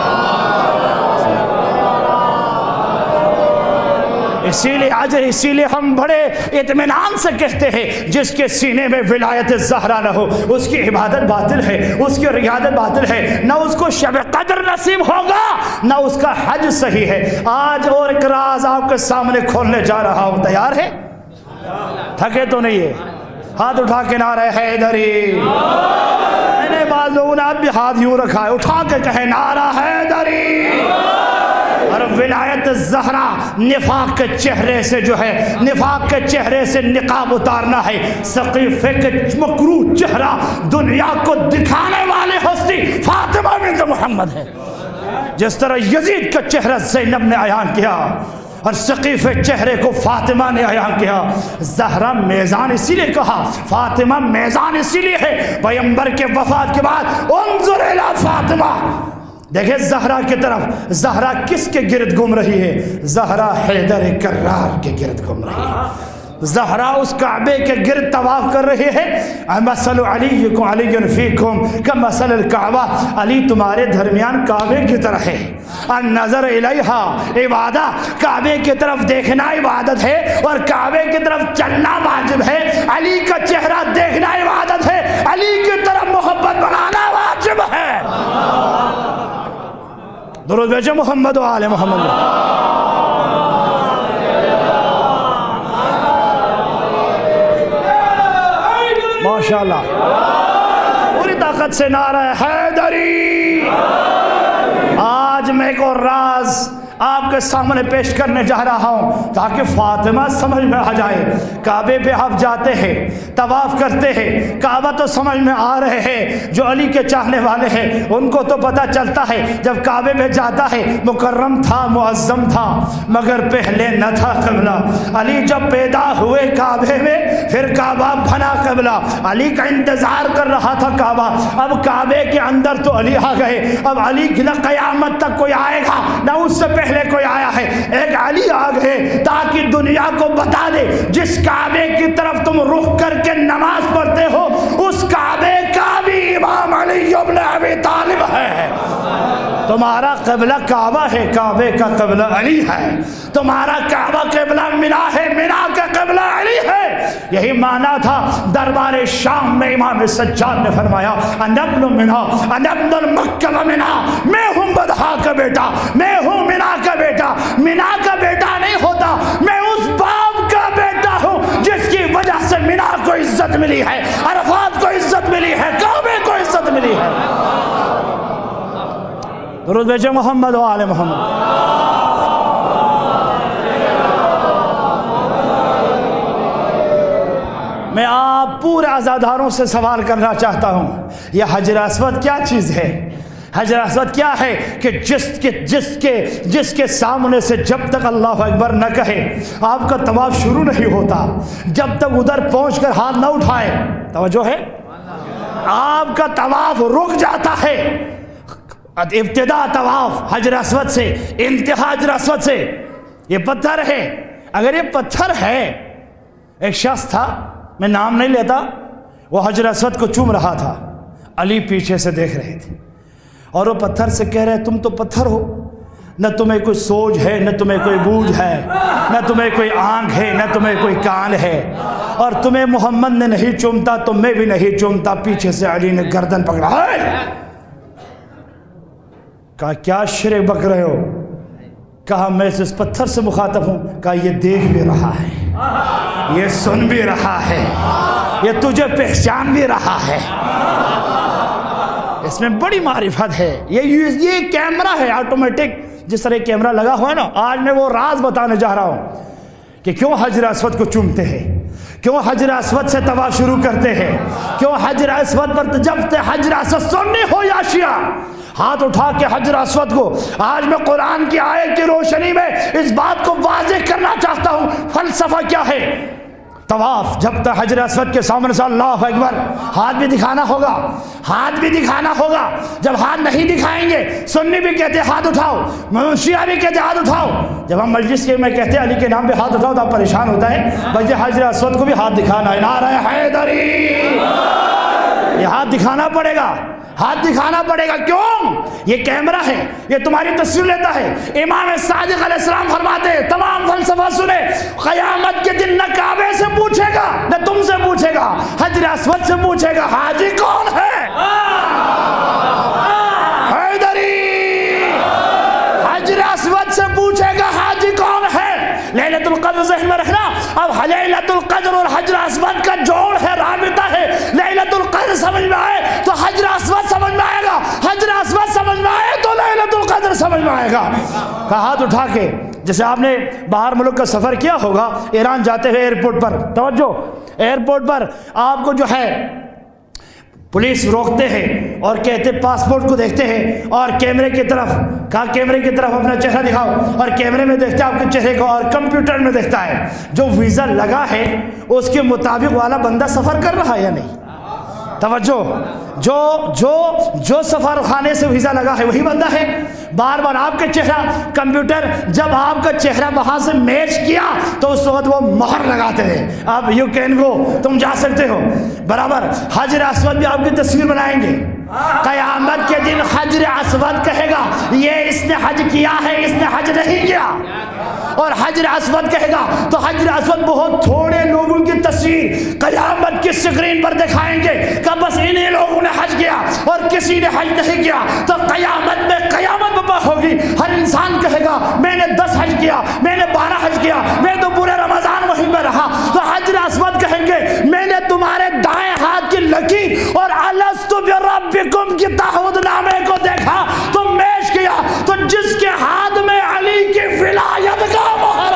اسی لیے اجر، اسی لیے ہم بڑے اطمینان سے کہتے ہیں جس کے سینے میں ولایت زہرا نہ ہو اس کی عبادت باطل ہے، اس کی ریاضت باطل ہے، نہ اس کو شب قدر نصیب ہوگا نہ اس کا حج صحیح ہے۔ آج اور ایک راز آپ کے سامنے کھولنے جا رہا ہوں، تیار ہے؟ تھکے تو نہیں ہے؟ ہاتھ اٹھا کے نعرہ حیدری۔ میں نے بعض لوگوں نے اب بھی ہاتھ یوں رکھا ہے، اٹھا کے کہے نعرہ حیدری۔ اور ولایت زہرا نفاق کے چہرے سے جو ہے، نفاق کے چہرے سے نقاب اتارنا ہے۔ سقیفے کے مکروہ چہرہ دنیا کو دکھانے والے ہستی فاطمہ بنت محمد ہے۔ جس طرح یزید کا چہرہ زینب نے عیان کیا اور سقیفے چہرے کو فاطمہ نے عیان کیا۔ زہرا میزان اسی لیے کہا، فاطمہ میزان اسی لیے ہے، پیغمبر کے وفات کے بعد انظر الی فاطمہ۔ دیکھیں زہرا کی طرف، زہرا کس کے گرد گھوم رہی ہے؟ زہرا حیدر کرار کے گرد گھوم رہی ہے۔ زہرا اس کعبے کے گرد طواف کر رہے ہیں۔ مثل علیکم علی فیکم کمثل الکعبہ، علی تمہارے درمیان کعبے کی طرح ہے۔ النظر الیہا عبادہ، کعبے کی طرف دیکھنا عبادت ہے اور کعبے کی طرف چلنا واجب ہے۔ علی کا چہرہ دیکھنا عبادت ہے، علی کی طرف محبت بنانا واجب ہے۔ درود بھیجو محمد و آل محمد۔ ماشاءاللہ، پوری طاقت سے نعرہ حیدری۔ آج میں ایک اور راز آپ کے سامنے پیش کرنے جا رہا ہوں تاکہ فاطمہ سمجھ میں آ جائے۔ کعبے پہ آپ جاتے ہیں، طواف کرتے ہیں، کعبہ تو سمجھ میں آ رہے ہیں۔ جو علی کے چاہنے والے ہیں ان کو تو پتہ چلتا ہے جب کعبے پہ جاتا ہے مکرم تھا، معظم تھا، مگر پہلے نہ تھا قبلہ۔ علی جب پیدا ہوئے کعبے میں پھر کعبہ بنا قبلہ۔ علی کا انتظار کر رہا تھا کعبہ، اب کعبے کے اندر تو علی آ گئے۔ اب علی کی نہ قیامت تک کوئی آئے گا نہ اس سے پہلے کوئی آیا ہے، ایک علی آ گئے تاکہ دنیا کو بتا دے جس کعبے کی طرف تم رخ کر کے نماز پڑھتے ہو اس کعبے کا بھی امام علی ابن ابی طالب ہے۔ تمہارا قبلہ کعبہ ہے، کعبے کا قبلہ علی ہے. تمہارا کعبہ قبلہ منا ہے، منا کا قبلہ علی ہے. یہی معنی تھا دربار شام میں امام سجاد نے فرمایا انا ابن منا، انا ابن المکہ و منا، میں ہوں بدہا کا بیٹا، میں ہوں منا کا بیٹا. منا کا بیٹا نہیں ہوتا، میں اس باپ کا بیٹا ہوں جس کی وجہ سے منا کو عزت ملی ہے، عرفات کو عزت ملی ہے، کعبے کو عزت ملی ہے. درود بھیجے محمد و آل محمد. میں آپ پورے عزاداروں سے سوال کرنا چاہتا ہوں، یہ حجر اسود کیا چیز ہے؟ حجر اسود کیا ہے کہ جس کے سامنے سے جب تک اللہ اکبر نہ کہے آپ کا طواف شروع نہیں ہوتا، جب تک ادھر پہنچ کر ہاتھ نہ اٹھائے، توجہ ہے، آپ کا طواف رک جاتا ہے. ابتدا طواف حجر اسود سے، انتہا حجر اسود سے. یہ پتھر ہے، اگر یہ پتھر ہے، ایک شخص تھا، میں نام نہیں لیتا، وہ حجر اسود کو چوم رہا تھا، علی پیچھے سے دیکھ رہے تھے اور وہ پتھر سے کہہ رہے تم تو پتھر ہو، نہ تمہیں کوئی سوج ہے، نہ تمہیں کوئی بوجھ ہے، نہ تمہیں کوئی آنکھ ہے، نہ تمہیں کوئی کان ہے، اور تمہیں محمد نے نہیں چومتا تو میں بھی نہیں چومتا. پیچھے سے علی نے گردن پکڑا، کہا کیا شرک بک رہے ہو؟ کہا میں اس پتھر سے مخاطب ہوں. کہا یہ دیکھ بھی رہا ہے، یہ سن بھی رہا ہے، یہ تجھے پہچان بھی رہا ہے. اس میں بڑی معرفت ہے. یہ کیمرہ ہے آٹومیٹک، جس طرح کیمرہ لگا ہوا ہے نا. آج میں وہ راز بتانے جا رہا ہوں کہ کیوں حجر اسود کو چومتے ہیں، کیوں حجر اسود سے طواف شروع کرتے ہیں، کیوں حجر اسود پر جب حجر اسود سنی ہو یا شیعہ ہاتھ اٹھا کے حجر اسود کو. آج میں قرآن کی آیت کی روشنی میں اس بات کو واضح کرنا چاہتا ہوں فلسفہ کیا ہے. طواف جب تک حجر اسود کے سامنے سے اللہ اکبر، ہاتھ بھی دکھانا ہوگا، ہاتھ بھی دکھانا ہوگا. جب ہاتھ نہیں دکھائیں گے، سنی بھی کہتے ہاتھ اٹھاؤ، شیعہ بھی کہتے ہاتھ اٹھاؤ. جب ہم مجلس کے میں کہتے علی کے نام پہ ہاتھ اٹھاؤ تو آپ پریشان ہوتا ہے، بلکہ حجر اسود کو بھی ہاتھ دکھانا ہے. نعرہ حیدری، یہ ہاتھ دکھانا پڑے گا، ہاتھ دکھانا پڑے گا. کیوں؟ یہ کیمرہ ہے، یہ تمہاری تصویر لیتا ہے. امام صادق علیہ السلام فرماتے ہیں تمام فلسفہ سنے، قیامت کے دن نہ کعبے سے پوچھے گا، نہ تم سے پوچھے گا، حجر اسود سے پوچھے گا حاجی کون ہے. حیدری، حجر اسود سے پوچھے گا حاجی کون ہے. لیلۃ القدر ذہن میں رکھنا. اب لیلۃ القدر اور حجر اسود کا جوڑ ہے، رابطہ ہے. لیلۃ القدر سمجھ میں آئے تو حجر اسود سمجھ میں آئے گا، حجر اسود سمجھ میں آئے تو لیلۃ القدر سمجھ میں آئے گا. کہ ہاتھ اٹھا کے، جیسے آپ نے باہر ملک کا سفر کیا ہوگا، ایران جاتے ہوئے ایئرپورٹ پر، توجہ، ایئرپورٹ پر آپ کو جو ہے پولیس روکتے ہیں اور کہتے پاسپورٹ کو دیکھتے ہیں اور کیمرے کی طرف، کہا کیمرے کی طرف اپنا چہرہ دکھاؤ، اور کیمرے میں دیکھتا ہے آپ کے چہرے کو، اور کمپیوٹر میں دیکھتا ہے جو ویزا لگا ہے اس کے مطابق والا بندہ سفر کر رہا ہے یا نہیں. توجہ، جو سفر خانے سے ویزا لگا ہے وہی بندہ ہے. بار بار آپ کے چہرہ کمپیوٹر جب آپ کا چہرہ وہاں سے میچ کیا تو اس وقت وہ مہر لگاتے ہیں، اب یو کین گو، تم جا سکتے ہو. برابر حجر اسود بھی آپ کی تصویر بنائیں گے. قیامت کے دن حجر اسود کہے گا یہ اس نے حج کیا ہے، اس نے حج نہیں کیا. اور حجر اسود کہے گا تو حجر اسود بہت تھوڑے لوگوں کی تصویر قیامت کی سکرین پر دکھائیں گے کہ بس انہیں لوگوں نے حج کیا اور کسی نے حج نہیں کیا. تو قیامت میں قیامت بپا ہوگی، ہر انسان کہے گا میں نے 10 حج کیا، میں نے 12 حج کیا، میں تو پورے رمضان وہیں میں رہا. تو حجر اسود کہیں گے میں نے تمہارے دائیں ہاتھ کی لکیر اور الستو بربکم کی تعہد نامے کو دیکھا، تم میچ کیا. تو جس کے ہاتھ میں علی کی ولایت کا مہر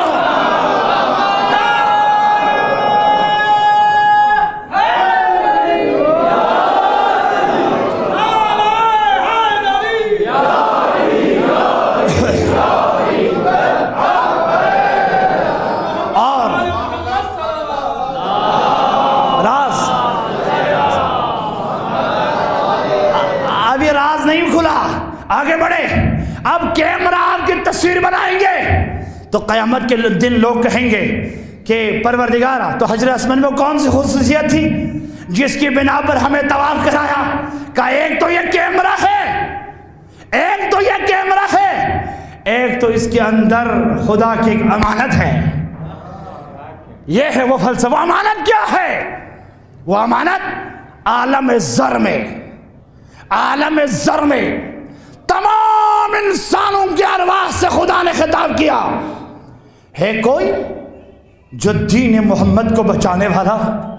آگے بڑھے. اب کیمرہ آپ کی تصویر بنائیں گے تو قیامت کے دن لوگ کہیں گے کہ پروردگارا تو حجر اسود میں کون سی خصوصیت تھی جس کی بنا پر ہمیں طواف کرایا؟ کہ ایک تو یہ کیمرہ ہے، ایک تو یہ کیمرہ ہے، ایک تو اس کے اندر خدا کی ایک امانت ہے. یہ ہے وہ فلسفہ. امانت کیا ہے؟ وہ امانت عالم زر میں، عالم زر میں تمام انسانوں کے ارواح سے خدا نے خطاب کیا. ہے کوئی جو دین محمد کو بچانے والا؟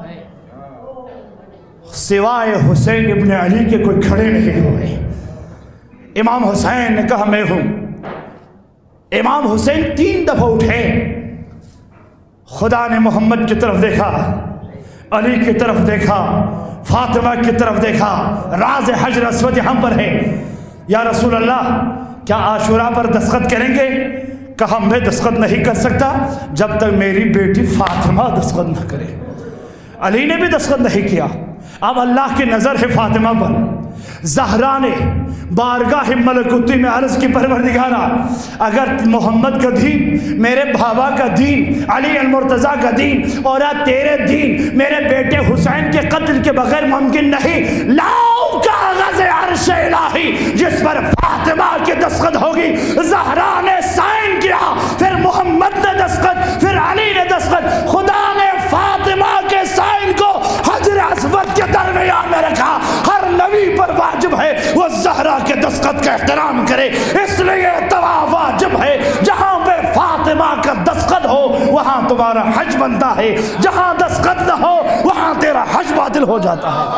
سوائے حسین ابن علی کے کوئی کھڑے نہیں ہوئے. امام حسین نے کہا میں ہوں. امام حسین 3 دفعہ اٹھے. خدا نے محمد کی طرف دیکھا، علی کی طرف دیکھا، فاطمہ کی طرف دیکھا. راز حجر اسود یہاں پر ہے. یا رسول اللہ کیا عاشوراء پر دستخط کریں گے؟ کہا میں دستخط نہیں کر سکتا جب تک میری بیٹی فاطمہ دستخط نہ کرے. علی نے بھی دستخط نہیں کیا. اب اللہ کی نظر ہے فاطمہ پر. زہرا نے بارگاہ ملکوتی میں عرض کی پروردگارا اگر محمد کا دین، میرے بابا کا دین، علی المرتضیٰ کا دین اور تیرے دین میرے بیٹے حسین کے قتل کے بغیر ممکن نہیں، لاؤ کاغذ عرش الہی جس پر فاطمہ کی دستخط ہوگی. زہرا نے سائن کیا، پھر محمد نے دستخط، پھر علی نے دستخط. خدا نے فاطمہ کے سائن کو حجر اسود کے درمیان میں رکھا. ہر نبی پر واجب ہے وہ زہرا کے دستخط کا احترام کرے، اس لیے طواف واجب ہے. جہاں پہ فاطمہ کا دستخط ہو وہاں تمہارا حج بنتا ہے، جہاں دستخط نہ ہو وہاں تیرا حج باطل ہو جاتا ہے.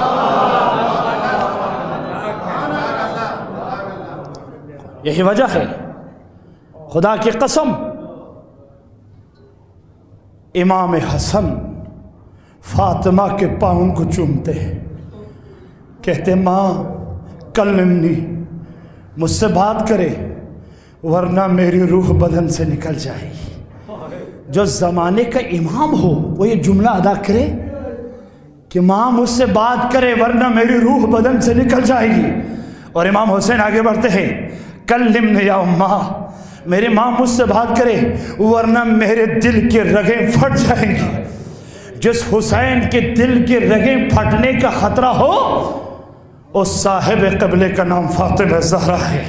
یہی وجہ ہے خدا کی قسم امام حسن فاطمہ کے پاؤں کو چومتے ہیں، کہتے ماں کلمنی، مجھ سے بات کرے ورنہ میری روح بدن سے نکل جائے گی. جو زمانے کا امام ہو وہ یہ جملہ ادا کرے کہ ماں مجھ سے بات کرے ورنہ میری روح بدن سے نکل جائے گی. اور امام حسین آگے بڑھتے ہیں کلمنی یا اماں، میری ماں مجھ سے بات کرے ورنہ میرے دل کی رگیں پھٹ جائیں گی. جس حسین کے دل کی رگیں پھٹنے کا خطرہ ہو اس صاحب قبلے کا نام فاطمہ زہرا ہے.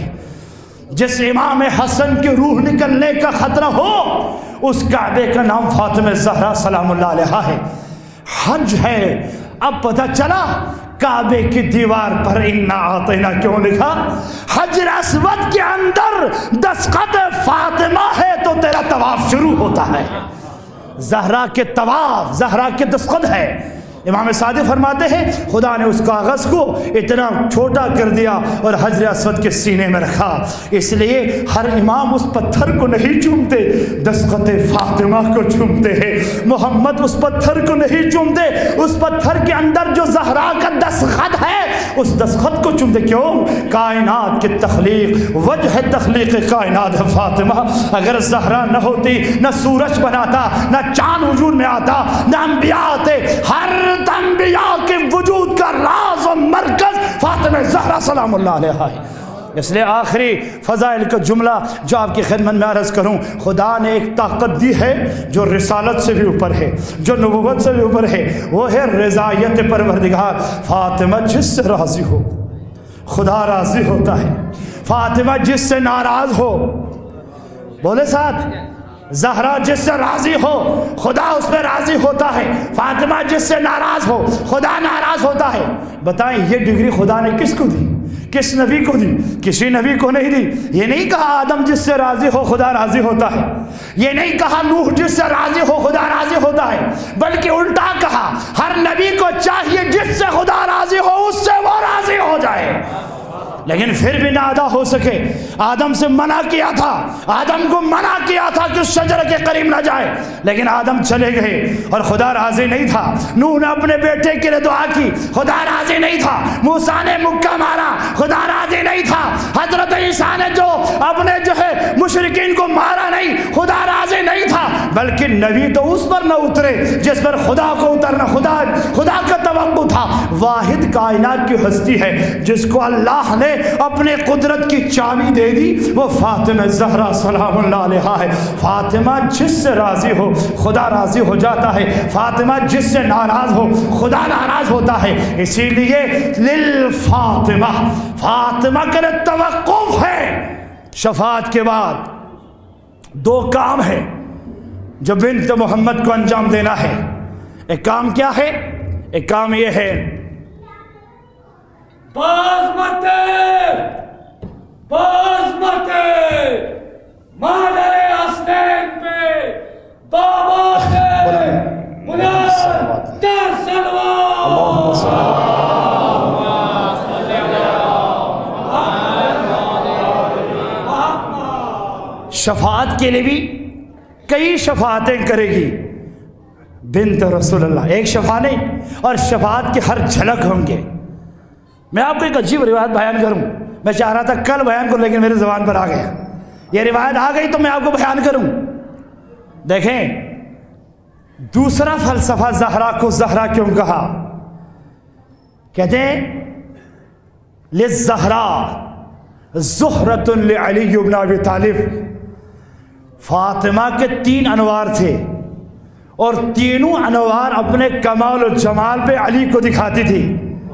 جس امام حسن کی روح نکلنے کا خطرہ ہو اس کعبے کا نام فاطمہ زہرا سلام اللہ علیہا ہے. حج ہے. اب پتہ چلا کعبے کی دیوار پر انا اعطینا کیوں لکھا؟ حجر اسود کے اندر دستخط فاطمہ ہے تو تیرا طواف شروع ہوتا ہے. زہرا کے طواف، زہرا کے دستخط ہے. امام صادق فرماتے ہیں خدا نے اس کاغذ کو اتنا چھوٹا کر دیا اور حجر اسود کے سینے میں رکھا. اس لیے ہر امام اس پتھر کو نہیں چومتے، دستخط فاطمہ کو چومتے ہیں. محمد اس پتھر کو نہیں چومتے، اس پتھر کے اندر جو زہرا کا دستخط ہے اس دستخط کو چومتے. کیوں؟ کائنات کی تخلیق، وجہ تخلیق کائنات ہے فاطمہ. اگر زہرا نہ ہوتی نہ سورج بناتا، نہ چاند وجود میں آتا، نہ انبیاء آتے. ہر انبیاء کے وجود کا راز و مرکز فاطمہ زہرا سلام اللہ علیہا ہے. اس لیے آخری فضائل کا جملہ جو آپ کی خدمت میں عرض کروں، خدا نے ایک طاقت دی ہے جو رسالت سے بھی اوپر ہے، جو نبوت سے بھی اوپر ہے، وہ ہے رضایت پروردگار. فاطمہ جس سے راضی ہو خدا راضی ہوتا ہے. فاطمہ جس سے ناراض ہو، بولے ساتھ، زہرا جس سے راضی ہو خدا اس پہ راضی ہوتا ہے. فاطمہ جس سے ناراض ہو خدا ناراض ہوتا ہے. بتائیں یہ ڈگری خدا نے کس کو دی؟ کس نبی کو دی؟ کسی نبی کو نہیں دی. یہ نہیں کہا آدم جس سے راضی ہو خدا راضی ہوتا ہے، یہ نہیں کہا نوح جس سے راضی ہو خدا راضی ہوتا ہے، بلکہ الٹا کہا ہر نبی کو چاہیے جس سے خدا راضی ہو اس سے وہ راضی ہو جائے. لیکن پھر بھی نہ ادا ہو سکے. آدم سے منع کیا تھا، آدم کو منع کیا تھا کہ اس شجر کے قریب نہ جائے، لیکن آدم چلے گئے اور خدا راضی نہیں تھا. نوح نے اپنے بیٹے کے لیے دعا کی، خدا راضی نہیں تھا. موسیٰ نے مکہ مارا، خدا راضی نہیں تھا. حضرت عیسیٰ نے جو اپنے مشرکین کو مارا نہیں، خدا راضی نہیں تھا. بلکہ نبی تو اس پر نہ اترے جس پر خدا کو اترنا خدا کا توقع تھا. واحد کائنات کی ہستی ہے جس کو اللہ نے تمہیں اپنے قدرت کی چابی دے دی وہ فاطمہ زہرا سلام اللہ علیہا ہے۔ فاطمہ جس سے راضی ہو خدا راضی ہو جاتا ہے، فاطمہ جس سے ناراض ہو خدا ناراض ہوتا ہے۔ اسی لیے للفاطمہ، فاطمہ کے لیے توقف ہے۔ شفاعت کے بعد دو کام ہے جو بنت محمد کو انجام دینا ہے۔ ایک کام کیا ہے؟ ایک کام یہ ہے باز مت مادر حسنین پہ بابا منادر سلوات۔ شفاعت کے لیے بھی کئی شفاعتیں کرے گی بنت رسول اللہ، ایک شفاعت نہیں، اور شفاعت کے ہر جھلک ہوں گے۔ میں آپ کو ایک عجیب روایت بیان کروں، میں چاہ رہا تھا کل بیان کروں لیکن میرے زبان پر آ گیا، یہ روایت آ گئی تو میں آپ کو بیان کروں۔ دیکھیں دوسرا فلسفہ زہرا کو زہرا کیوں کہا؟ کہتے ہیں للزہرا زہرۃ لعلی بن ابی طالب، فاطمہ کے 3 انوار تھے اور تینوں انوار اپنے کمال و جمال پہ علی کو دکھاتی تھی۔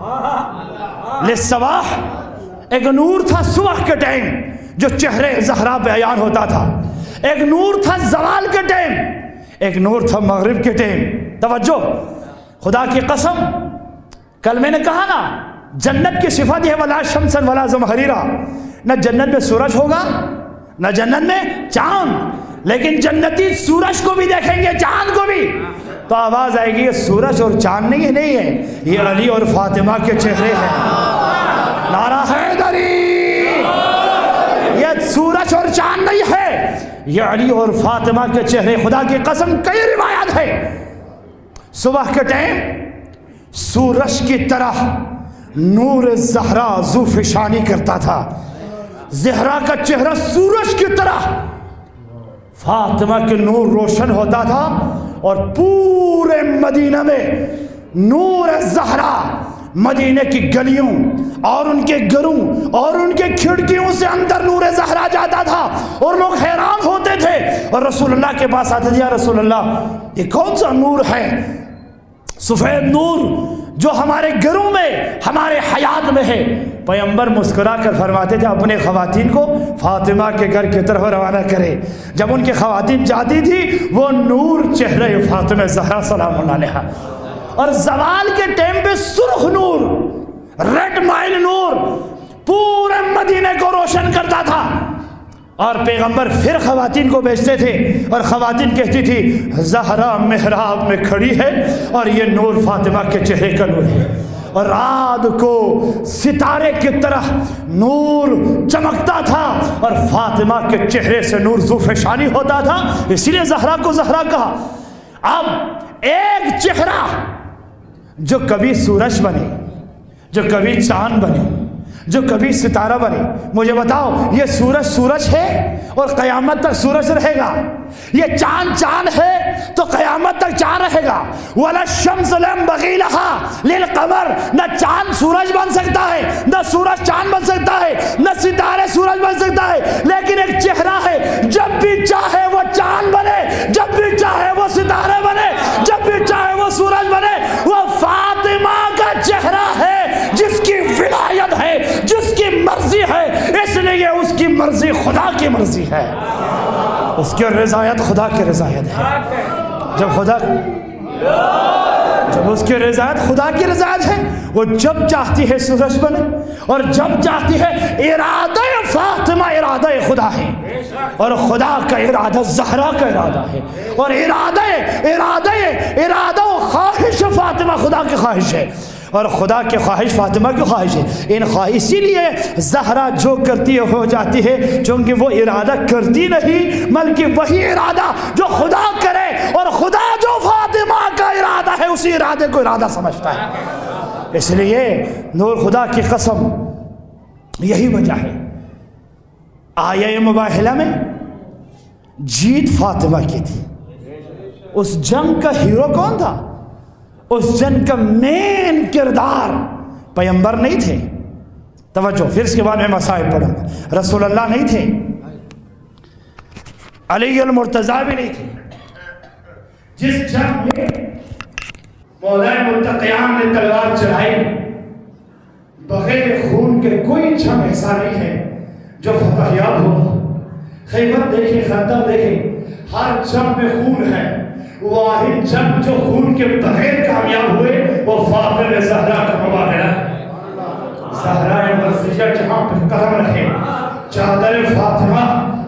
للصباح، ایک نور تھا صبح کے ٹائم جو چہرے زہرا پہ عیان ہوتا تھا، ایک نور تھا زوال کے ٹائم، ایک نور تھا مغرب کے ٹائم۔ توجہ، خدا کی قسم، کل میں نے کہا نا جنت کی صفت یہ ہے ولا شمسا ولا زمہریرا، نہ جنت میں سورج ہوگا نہ جنت میں چاند، لیکن جنتی سورج کو بھی دیکھیں گے چاند کو بھی، تو آواز آئے گی یہ سورج اور چاند نہیں ہے، یہ علی اور فاطمہ کے چہرے ہیں۔ نعرہ حیدری، یہ سورج اور چاند نہیں ہے، یہ علی اور فاطمہ کے چہرے۔ خدا کی قسم کئی روایات ہے، صبح کے ٹائم سورج کی طرح نور زہرا ذوفشانی کرتا تھا، زہرا کا چہرہ سورج کی طرح فاطمہ کے نور روشن ہوتا تھا، اور پورے مدینہ میں نور زہرا مدینہ کی گلیوں اور ان کے گھروں اور ان کے کھڑکیوں سے اندر نور زہرا جاتا تھا، اور لوگ حیران ہوتے تھے اور رسول اللہ کے پاس آتے تھے، یا رسول اللہ یہ کون سا نور ہے؟ سفید نور جو ہمارے گھروں میں ہمارے حیات میں ہے۔ پیغمبر مسکرا کر فرماتے تھے اپنے خواتین کو فاطمہ کے گھر کی طرف روانہ کرے۔ جب ان کی خواتین جاتی تھی وہ نور چہرے فاطمہ زہرا سلام اللہ علیہا، اور زوال کے ٹائم پہ سرخ نور، ریڈ مائل نور پورے مدینے کو روشن کرتا تھا۔ اور پیغمبر پھر خواتین کو بھیجتے تھے اور خواتین کہتی تھی زہرا محراب میں کھڑی ہے اور یہ نور فاطمہ کے چہرے کا نور ہے، اور رات کو ستارے کی طرح نور چمکتا تھا اور فاطمہ کے چہرے سے نور ذوفشانی ہوتا تھا، اسی لیے زہرا کو زہرا کہا۔ اب ایک چہرہ جو کبھی سورج بنے، جو کبھی چاند بنے، جو کبھی ستارہ بنے، مجھے بتاؤ یہ سورج ہے اور قیامت تک سورج رہے گا، یہ چاند ہے تو قیامت تک چاند رہے گا۔ وَلَا الشَّمْسُ يَنبَغِي لَهَا لِلْقَمَرِ، نہ چاند سورج بن سکتا ہے، نہ سورج چاند بن سکتا ہے، نہ ستارے سورج بن سکتا ہے، لیکن ایک چہرہ ہے جب بھی چاہے وہ چاند بنے، جب بھی چاہے وہ ستارے بنے، جب بھی چاہے وہ سورج بنے، وہ فاطمہ کا چہرہ ہے جس کی ولایت ہے، جس کی مرضی ہے، اس لیے اس کی مرضی خدا کی مرضی ہے، اس کی رضایت خدا کی رضایت ہے۔ جب اس کی رضایت خدا کی رضایت ہے، وہ جب چاہتی ہے سورج بنے اور جب چاہتی ہے، ارادہ فاطمہ ارادہ خدا ہے، اور خدا کا ارادہ زہرا کا ارادہ ہے، اور ارادہ و خواہش فاطمہ خدا کی خواہش ہے، اور خدا کی خواہش فاطمہ کی خواہش ہے۔ اسی لیے زہرا جو کرتی ہے ہو جاتی ہے، چونکہ وہ ارادہ کرتی نہیں بلکہ وہی ارادہ جو خدا کرے، اور خدا جو فاطمہ کا ارادہ ہے اسی ارادے کو ارادہ سمجھتا ہے۔ اس لیے نور خدا کی قسم یہی وجہ ہے آیہ مباہلہ میں جیت فاطمہ کی تھی۔ اس جنگ کا ہیرو کون تھا؟ اس جنگ کا مین کردار پیغمبر نہیں تھے، توجہ، پھر اس کے بعد میں مصائب پڑھوں گا۔ رسول اللہ نہیں تھے، علی المرتضیٰ بھی نہیں تھے۔ جس جنگ میں مولا متقیان نے تلوار چڑھائی، بغیر خون کے کوئی جنگ ایسا نہیں ہے جو فتح یاب ہوا۔ خیبر دیکھیں، خندق دیکھیں، ہر جنگ میں خون ہے۔ واحد جنگ جو خون کے بغیر کامیاب ہوئے وہ فاطمہ زہرا کا مباہرہ ہے۔ زہرا مرضیہ جہاں پہ قدم رکھے، چادر فاطمہ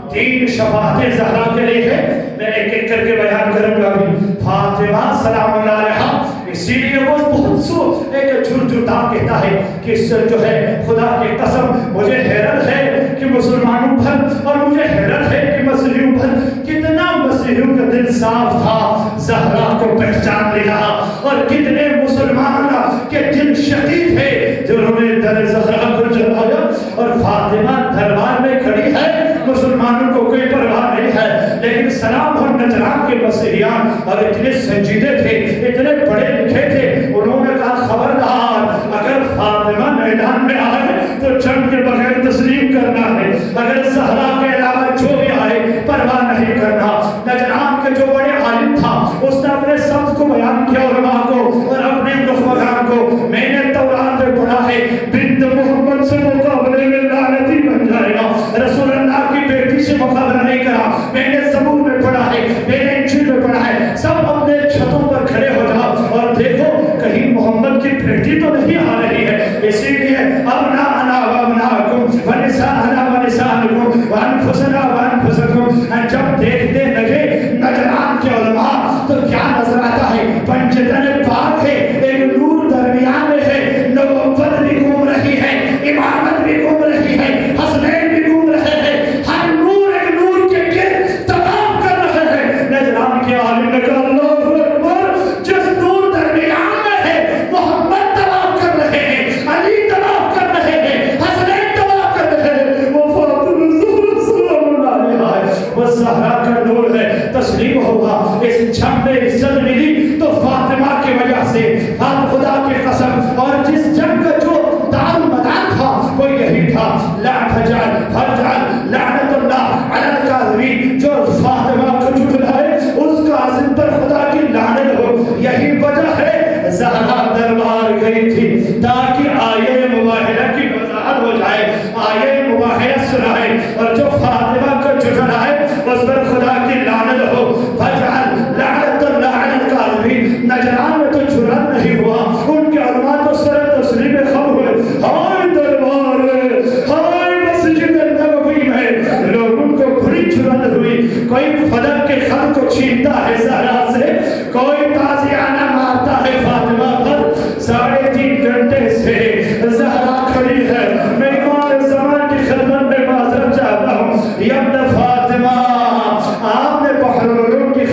3 شفاعتیں زہرا کے لیے ہے۔ میں ایک ایک کر کے بیان کروں گا بھی۔ فاطمہ سلام اللہ علیہا، اسی لیے وہ بہت ایک جھرجھتا کہتا ہے کہ جو ہے خدا کی قسم مجھے حیرت ہے کہ مسلمانوں پر، اور مجھے حیرت ہے کہ مسیحیوں پر، کتنا مسیحیوں کا دل صاف تھا زہرا کو پہچان لیا، اور کتنے مسلمان کے دل شدید ہے جنہوں نے در زہرا کو جلایا۔ اور فاطمہ دربار میں کھڑی ہے، مسلمانوں کو کوئی پرواہ نہیں ہے، لیکن سلام اور نجران کے مسیحیان اور اتنے سنجیدے تھے، اتنے پڑھے لکھے تھے، انہوں نے کہا خبردار، اگر فاطمہ میدان میں آئے تو جنگ کے بغیر تسلیم کرنا ہے، اگر زہرا کے علاوہ جو بھی آئے پرواہ نہیں کرنا۔ نجران کے جو بڑے عالم تھا اس نے اپنے سبز کو بیان کیا علماء کو اور اپنے نخبگان کو، میں نے تورات میں پڑھا ہے بنت محمد سے مقابلے میں لعنتی بن جائے گا، رسول اللہ کی بیٹی سے مقابلہ نہیں کرا۔ میں نے زبور میں پڑھا ہے، میں نے انجیل میں پڑھا ہے، سب اپنے چھتوں پر کھڑے ہو جاؤ اور دیکھو کہیں محمد کی بیٹی تو نہیں آ رہی ہے۔ اسی لیے ابنا انا و ابناکم ونساءنا ونساءکم وانفسنا وانفسکم، جب دیکھتے لگے نجران کے علماء تو کیا نظر آتا ہے؟ پنجتن پاک ہے، ایک نور درمیان میں ہے، نبوت بھی گھوم رہی ہے، امامت بھی گھوم رہی ہے، حسنین بھی گھوم رہے ہیں، ہر نور ایک نور کے گرد طواف کر رہے ہیں۔ نجران کے عالم نے کہا اللہ اکبر، جس نور درمیان میں ہے محمد طواف کر رہے ہیں، علی طواف کر رہے ہیں، حسنین طواف کر رہے ہیں، وہ فاطمہ زہرا سلام اللہ علیہا ہے، وہ زہرا کا نور ہے۔ تسلیم ہوگا، اس جنگ میں عزت ملی تو فاطمہ کی وجہ سے، خدا کی قسم، اور جس جنگ کا جو دار مدار تھا وہ یہی تھا، لا فجعل لعنت اللہ علی الکاذبین، جو فاطمہ کو جھٹلائے اس کا عزم پر خدا کی لعنت ہو۔ یہی وجہ ہے زہرا دربار گئی تھی تاکہ آیے مباہرہ کی وضاحت ہو جائے، آیے مباہرہ سنائے، اور جو فاطمہ کو جھٹلائے اس پر خدا کی لعنت ہو۔ فجعل لعنت اللہ علی الکاذبین، نجران میں تو جرأت نہیں ہوا، ان کے علماء تو سر تسلیم خم ہوئے، ہمارے دربار ہے، ہماری مسجد نبوی میں لوگوں کو بڑی جرأت ہوئی، کوئی فلک کے خط کو چھینتا ہے زہرا سے، کوئی تازیانہ مارتا ہے فاطمہ پر۔ 3.5 گھنٹے سے زہرا کھڑی ہے، میں امام زمان کی خدمت میں معذرت چاہتا ہوں، یا ابن فاطمہ، آپ نے بحر العلوم کی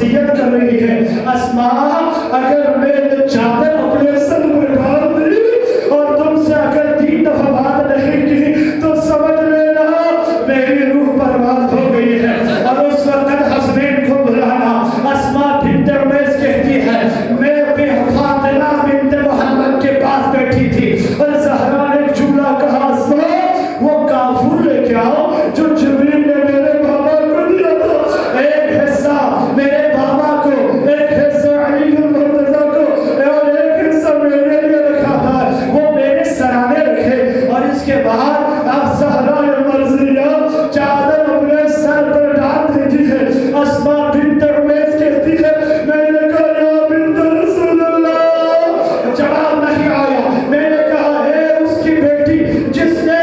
وصیت کر رہی ہے اسما اگر میں نے چادر اپنے سر میں ڈال دی اور تم سے اگر 3 دفعہ بات نہیں کی تو سمجھ لینا میری روح برباد ہو گئی ہے. اور اس وقت حسنین کو بلانا. اسما بنت عمیس کہتی ہے میں اپنی فاطمہ بنت محمد کے پاس بیٹھی تھی اور زہرا نے ایک جملہ کہا اسما وہ کافور لے کے آؤ جو جبریل نے میرے بابا کو دیا تھا. ایک حصہ میرے بابا کو, ایک حصہ علی المرتضیٰ کو اور ایک حصہ میرے لیے رکھا تھا. وہ میرے سرانے رکھے اور اس کے بعد اب زہرا مرضیہ چادر اپنے سر پر ڈال دیتی ہے. اسما بنت عمیس کہتی ہے میں نے کہا یا بنت رسول اللہ, جواب نہیں آیا. میں نے کہا اے اس کی بیٹی جس نے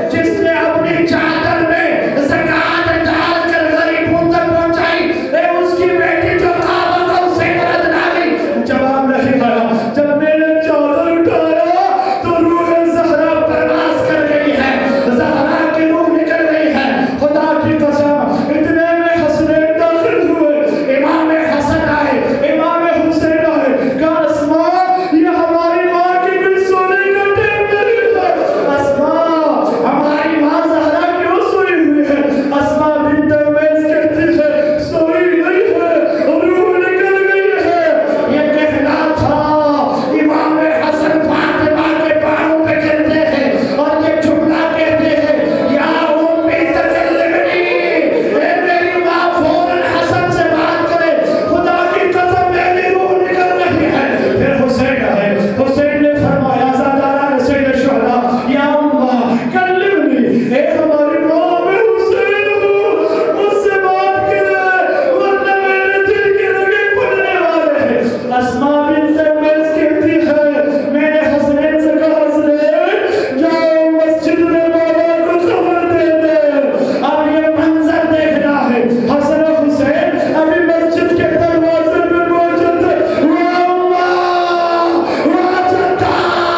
اپنی چادر میں زکات ڈال کر غریبوں تک پہنچائی, اے اس کی بیٹی جو کعبہ کو اسے مرد ڈالی. جواب نہیں آیا. جب میں نے چادر اٹھایا تو روح زہرا پرواز کر گئی ہے, زہرا کی روح نکل گئی ہے. خدا کی قسم اتنے میں حسنین داخل ہوئے, امام حسن آئے, امام حسین آئے. کہا اسما یہ ہماری ماں کی بھی سونے کا ٹائم نہیں ہے. اسما ہماری ماں زہرا کیوں سوئی ہوئی ہے؟ اسما بنت عمیس کہتی ہے سوئی نہیں ہے, روح نکل گئی ہے. یہ کہنا تھا امام حسن فاطمہ کے پاؤں پہ گرتے ہیں اور یہ جملہ کہتے ہیں یا امی تکلمنی, اے میری ماں فوراً حسن سے بات کرے, خدا کی قسم میری روح نکل رہی ہے. پھر حسین آئے, حسین نے فرمایا زاداران حسین شہداء یا اماں کلمنی, اے ہماری ماں میں حسین ہوں مجھ سے بات کرے ورنہ میرے دل کے رگے پھٹنے والے ہیں. اسما بنت عمیس کہتی ہے میں نے حسنین سے کہا حسنین جاؤ مسجد میں بابا کو خبر دے دے. اب یہ منظر دیکھنا ہے. حسن و حسین ابھی مسجد کے دروازے میں موجود ہے. واہ اماں, واہ جدہ,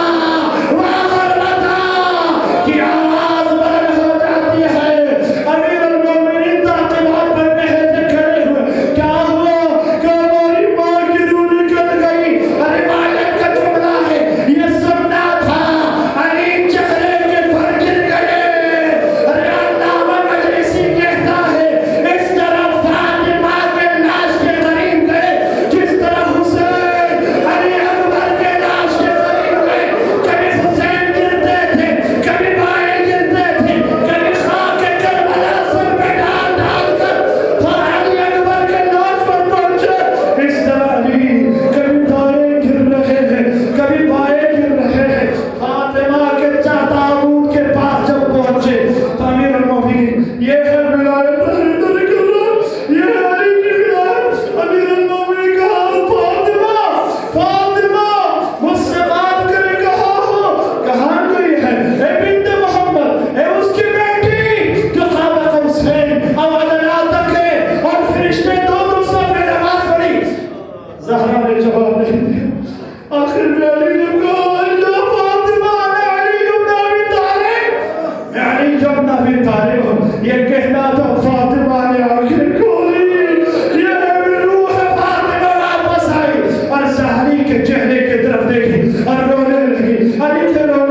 واہ غربتہ کی آواز بلند ہو جاتی ہے. امیر المومنین تعقیبات کرنے ہیں کھڑے ہوئے. کیا ہوا؟ کہ ہماری ماں کی روح نکل گئی. روایت کا جملہ ہے یہ سننا تھا علی چہرے کے پر گر گئے. علامہ مجلسی کہتا ہے اس طرح فاطمہ کے لاش کے قریب گئے جس طرح حسین علی اکبر کے لاش کے قریب گئے. کبھی حسین گرتے تھے, کبھی بائیں گرتے تھے, کبھی خاک کربلا سر پہ ڈال ڈال کر اور علی اکبر کے لاش پر پہنچے. اس طرح علی کبھی دائیں گر رہے ہیں, کبھی بائیں گر رہے ہیں. فاطمہ کے تابوت کے پاس جب پہنچے تو امیر المومنین یہ ہے ولایت حیدر کرم, یہ ہے علی کی ولایت. امیر المومنین کہا فاطمہ, فاطمہ مجھ سے بات کرے کہاں ہو, کہاں گئی ہے؟ اے بنت محمد, اے اس کی بیٹی جو کعبہ کو حسین اولاد تک ہے اور فرشتے دو سب نے نماز پڑھی. زہرا نے جواب نہیں دیا. آخر میں علی نے کہا یا فاطمہ انا علی ابن ابی طالب, میں علی ابن ابی طالب ہوں. یہ کہنا تھا فاطمہ نے آخر کھولی. یہ روح فاطمہ واپس آئی اور زہری کے چہرے کی طرف دیکھی اور رونے لگی. علی کے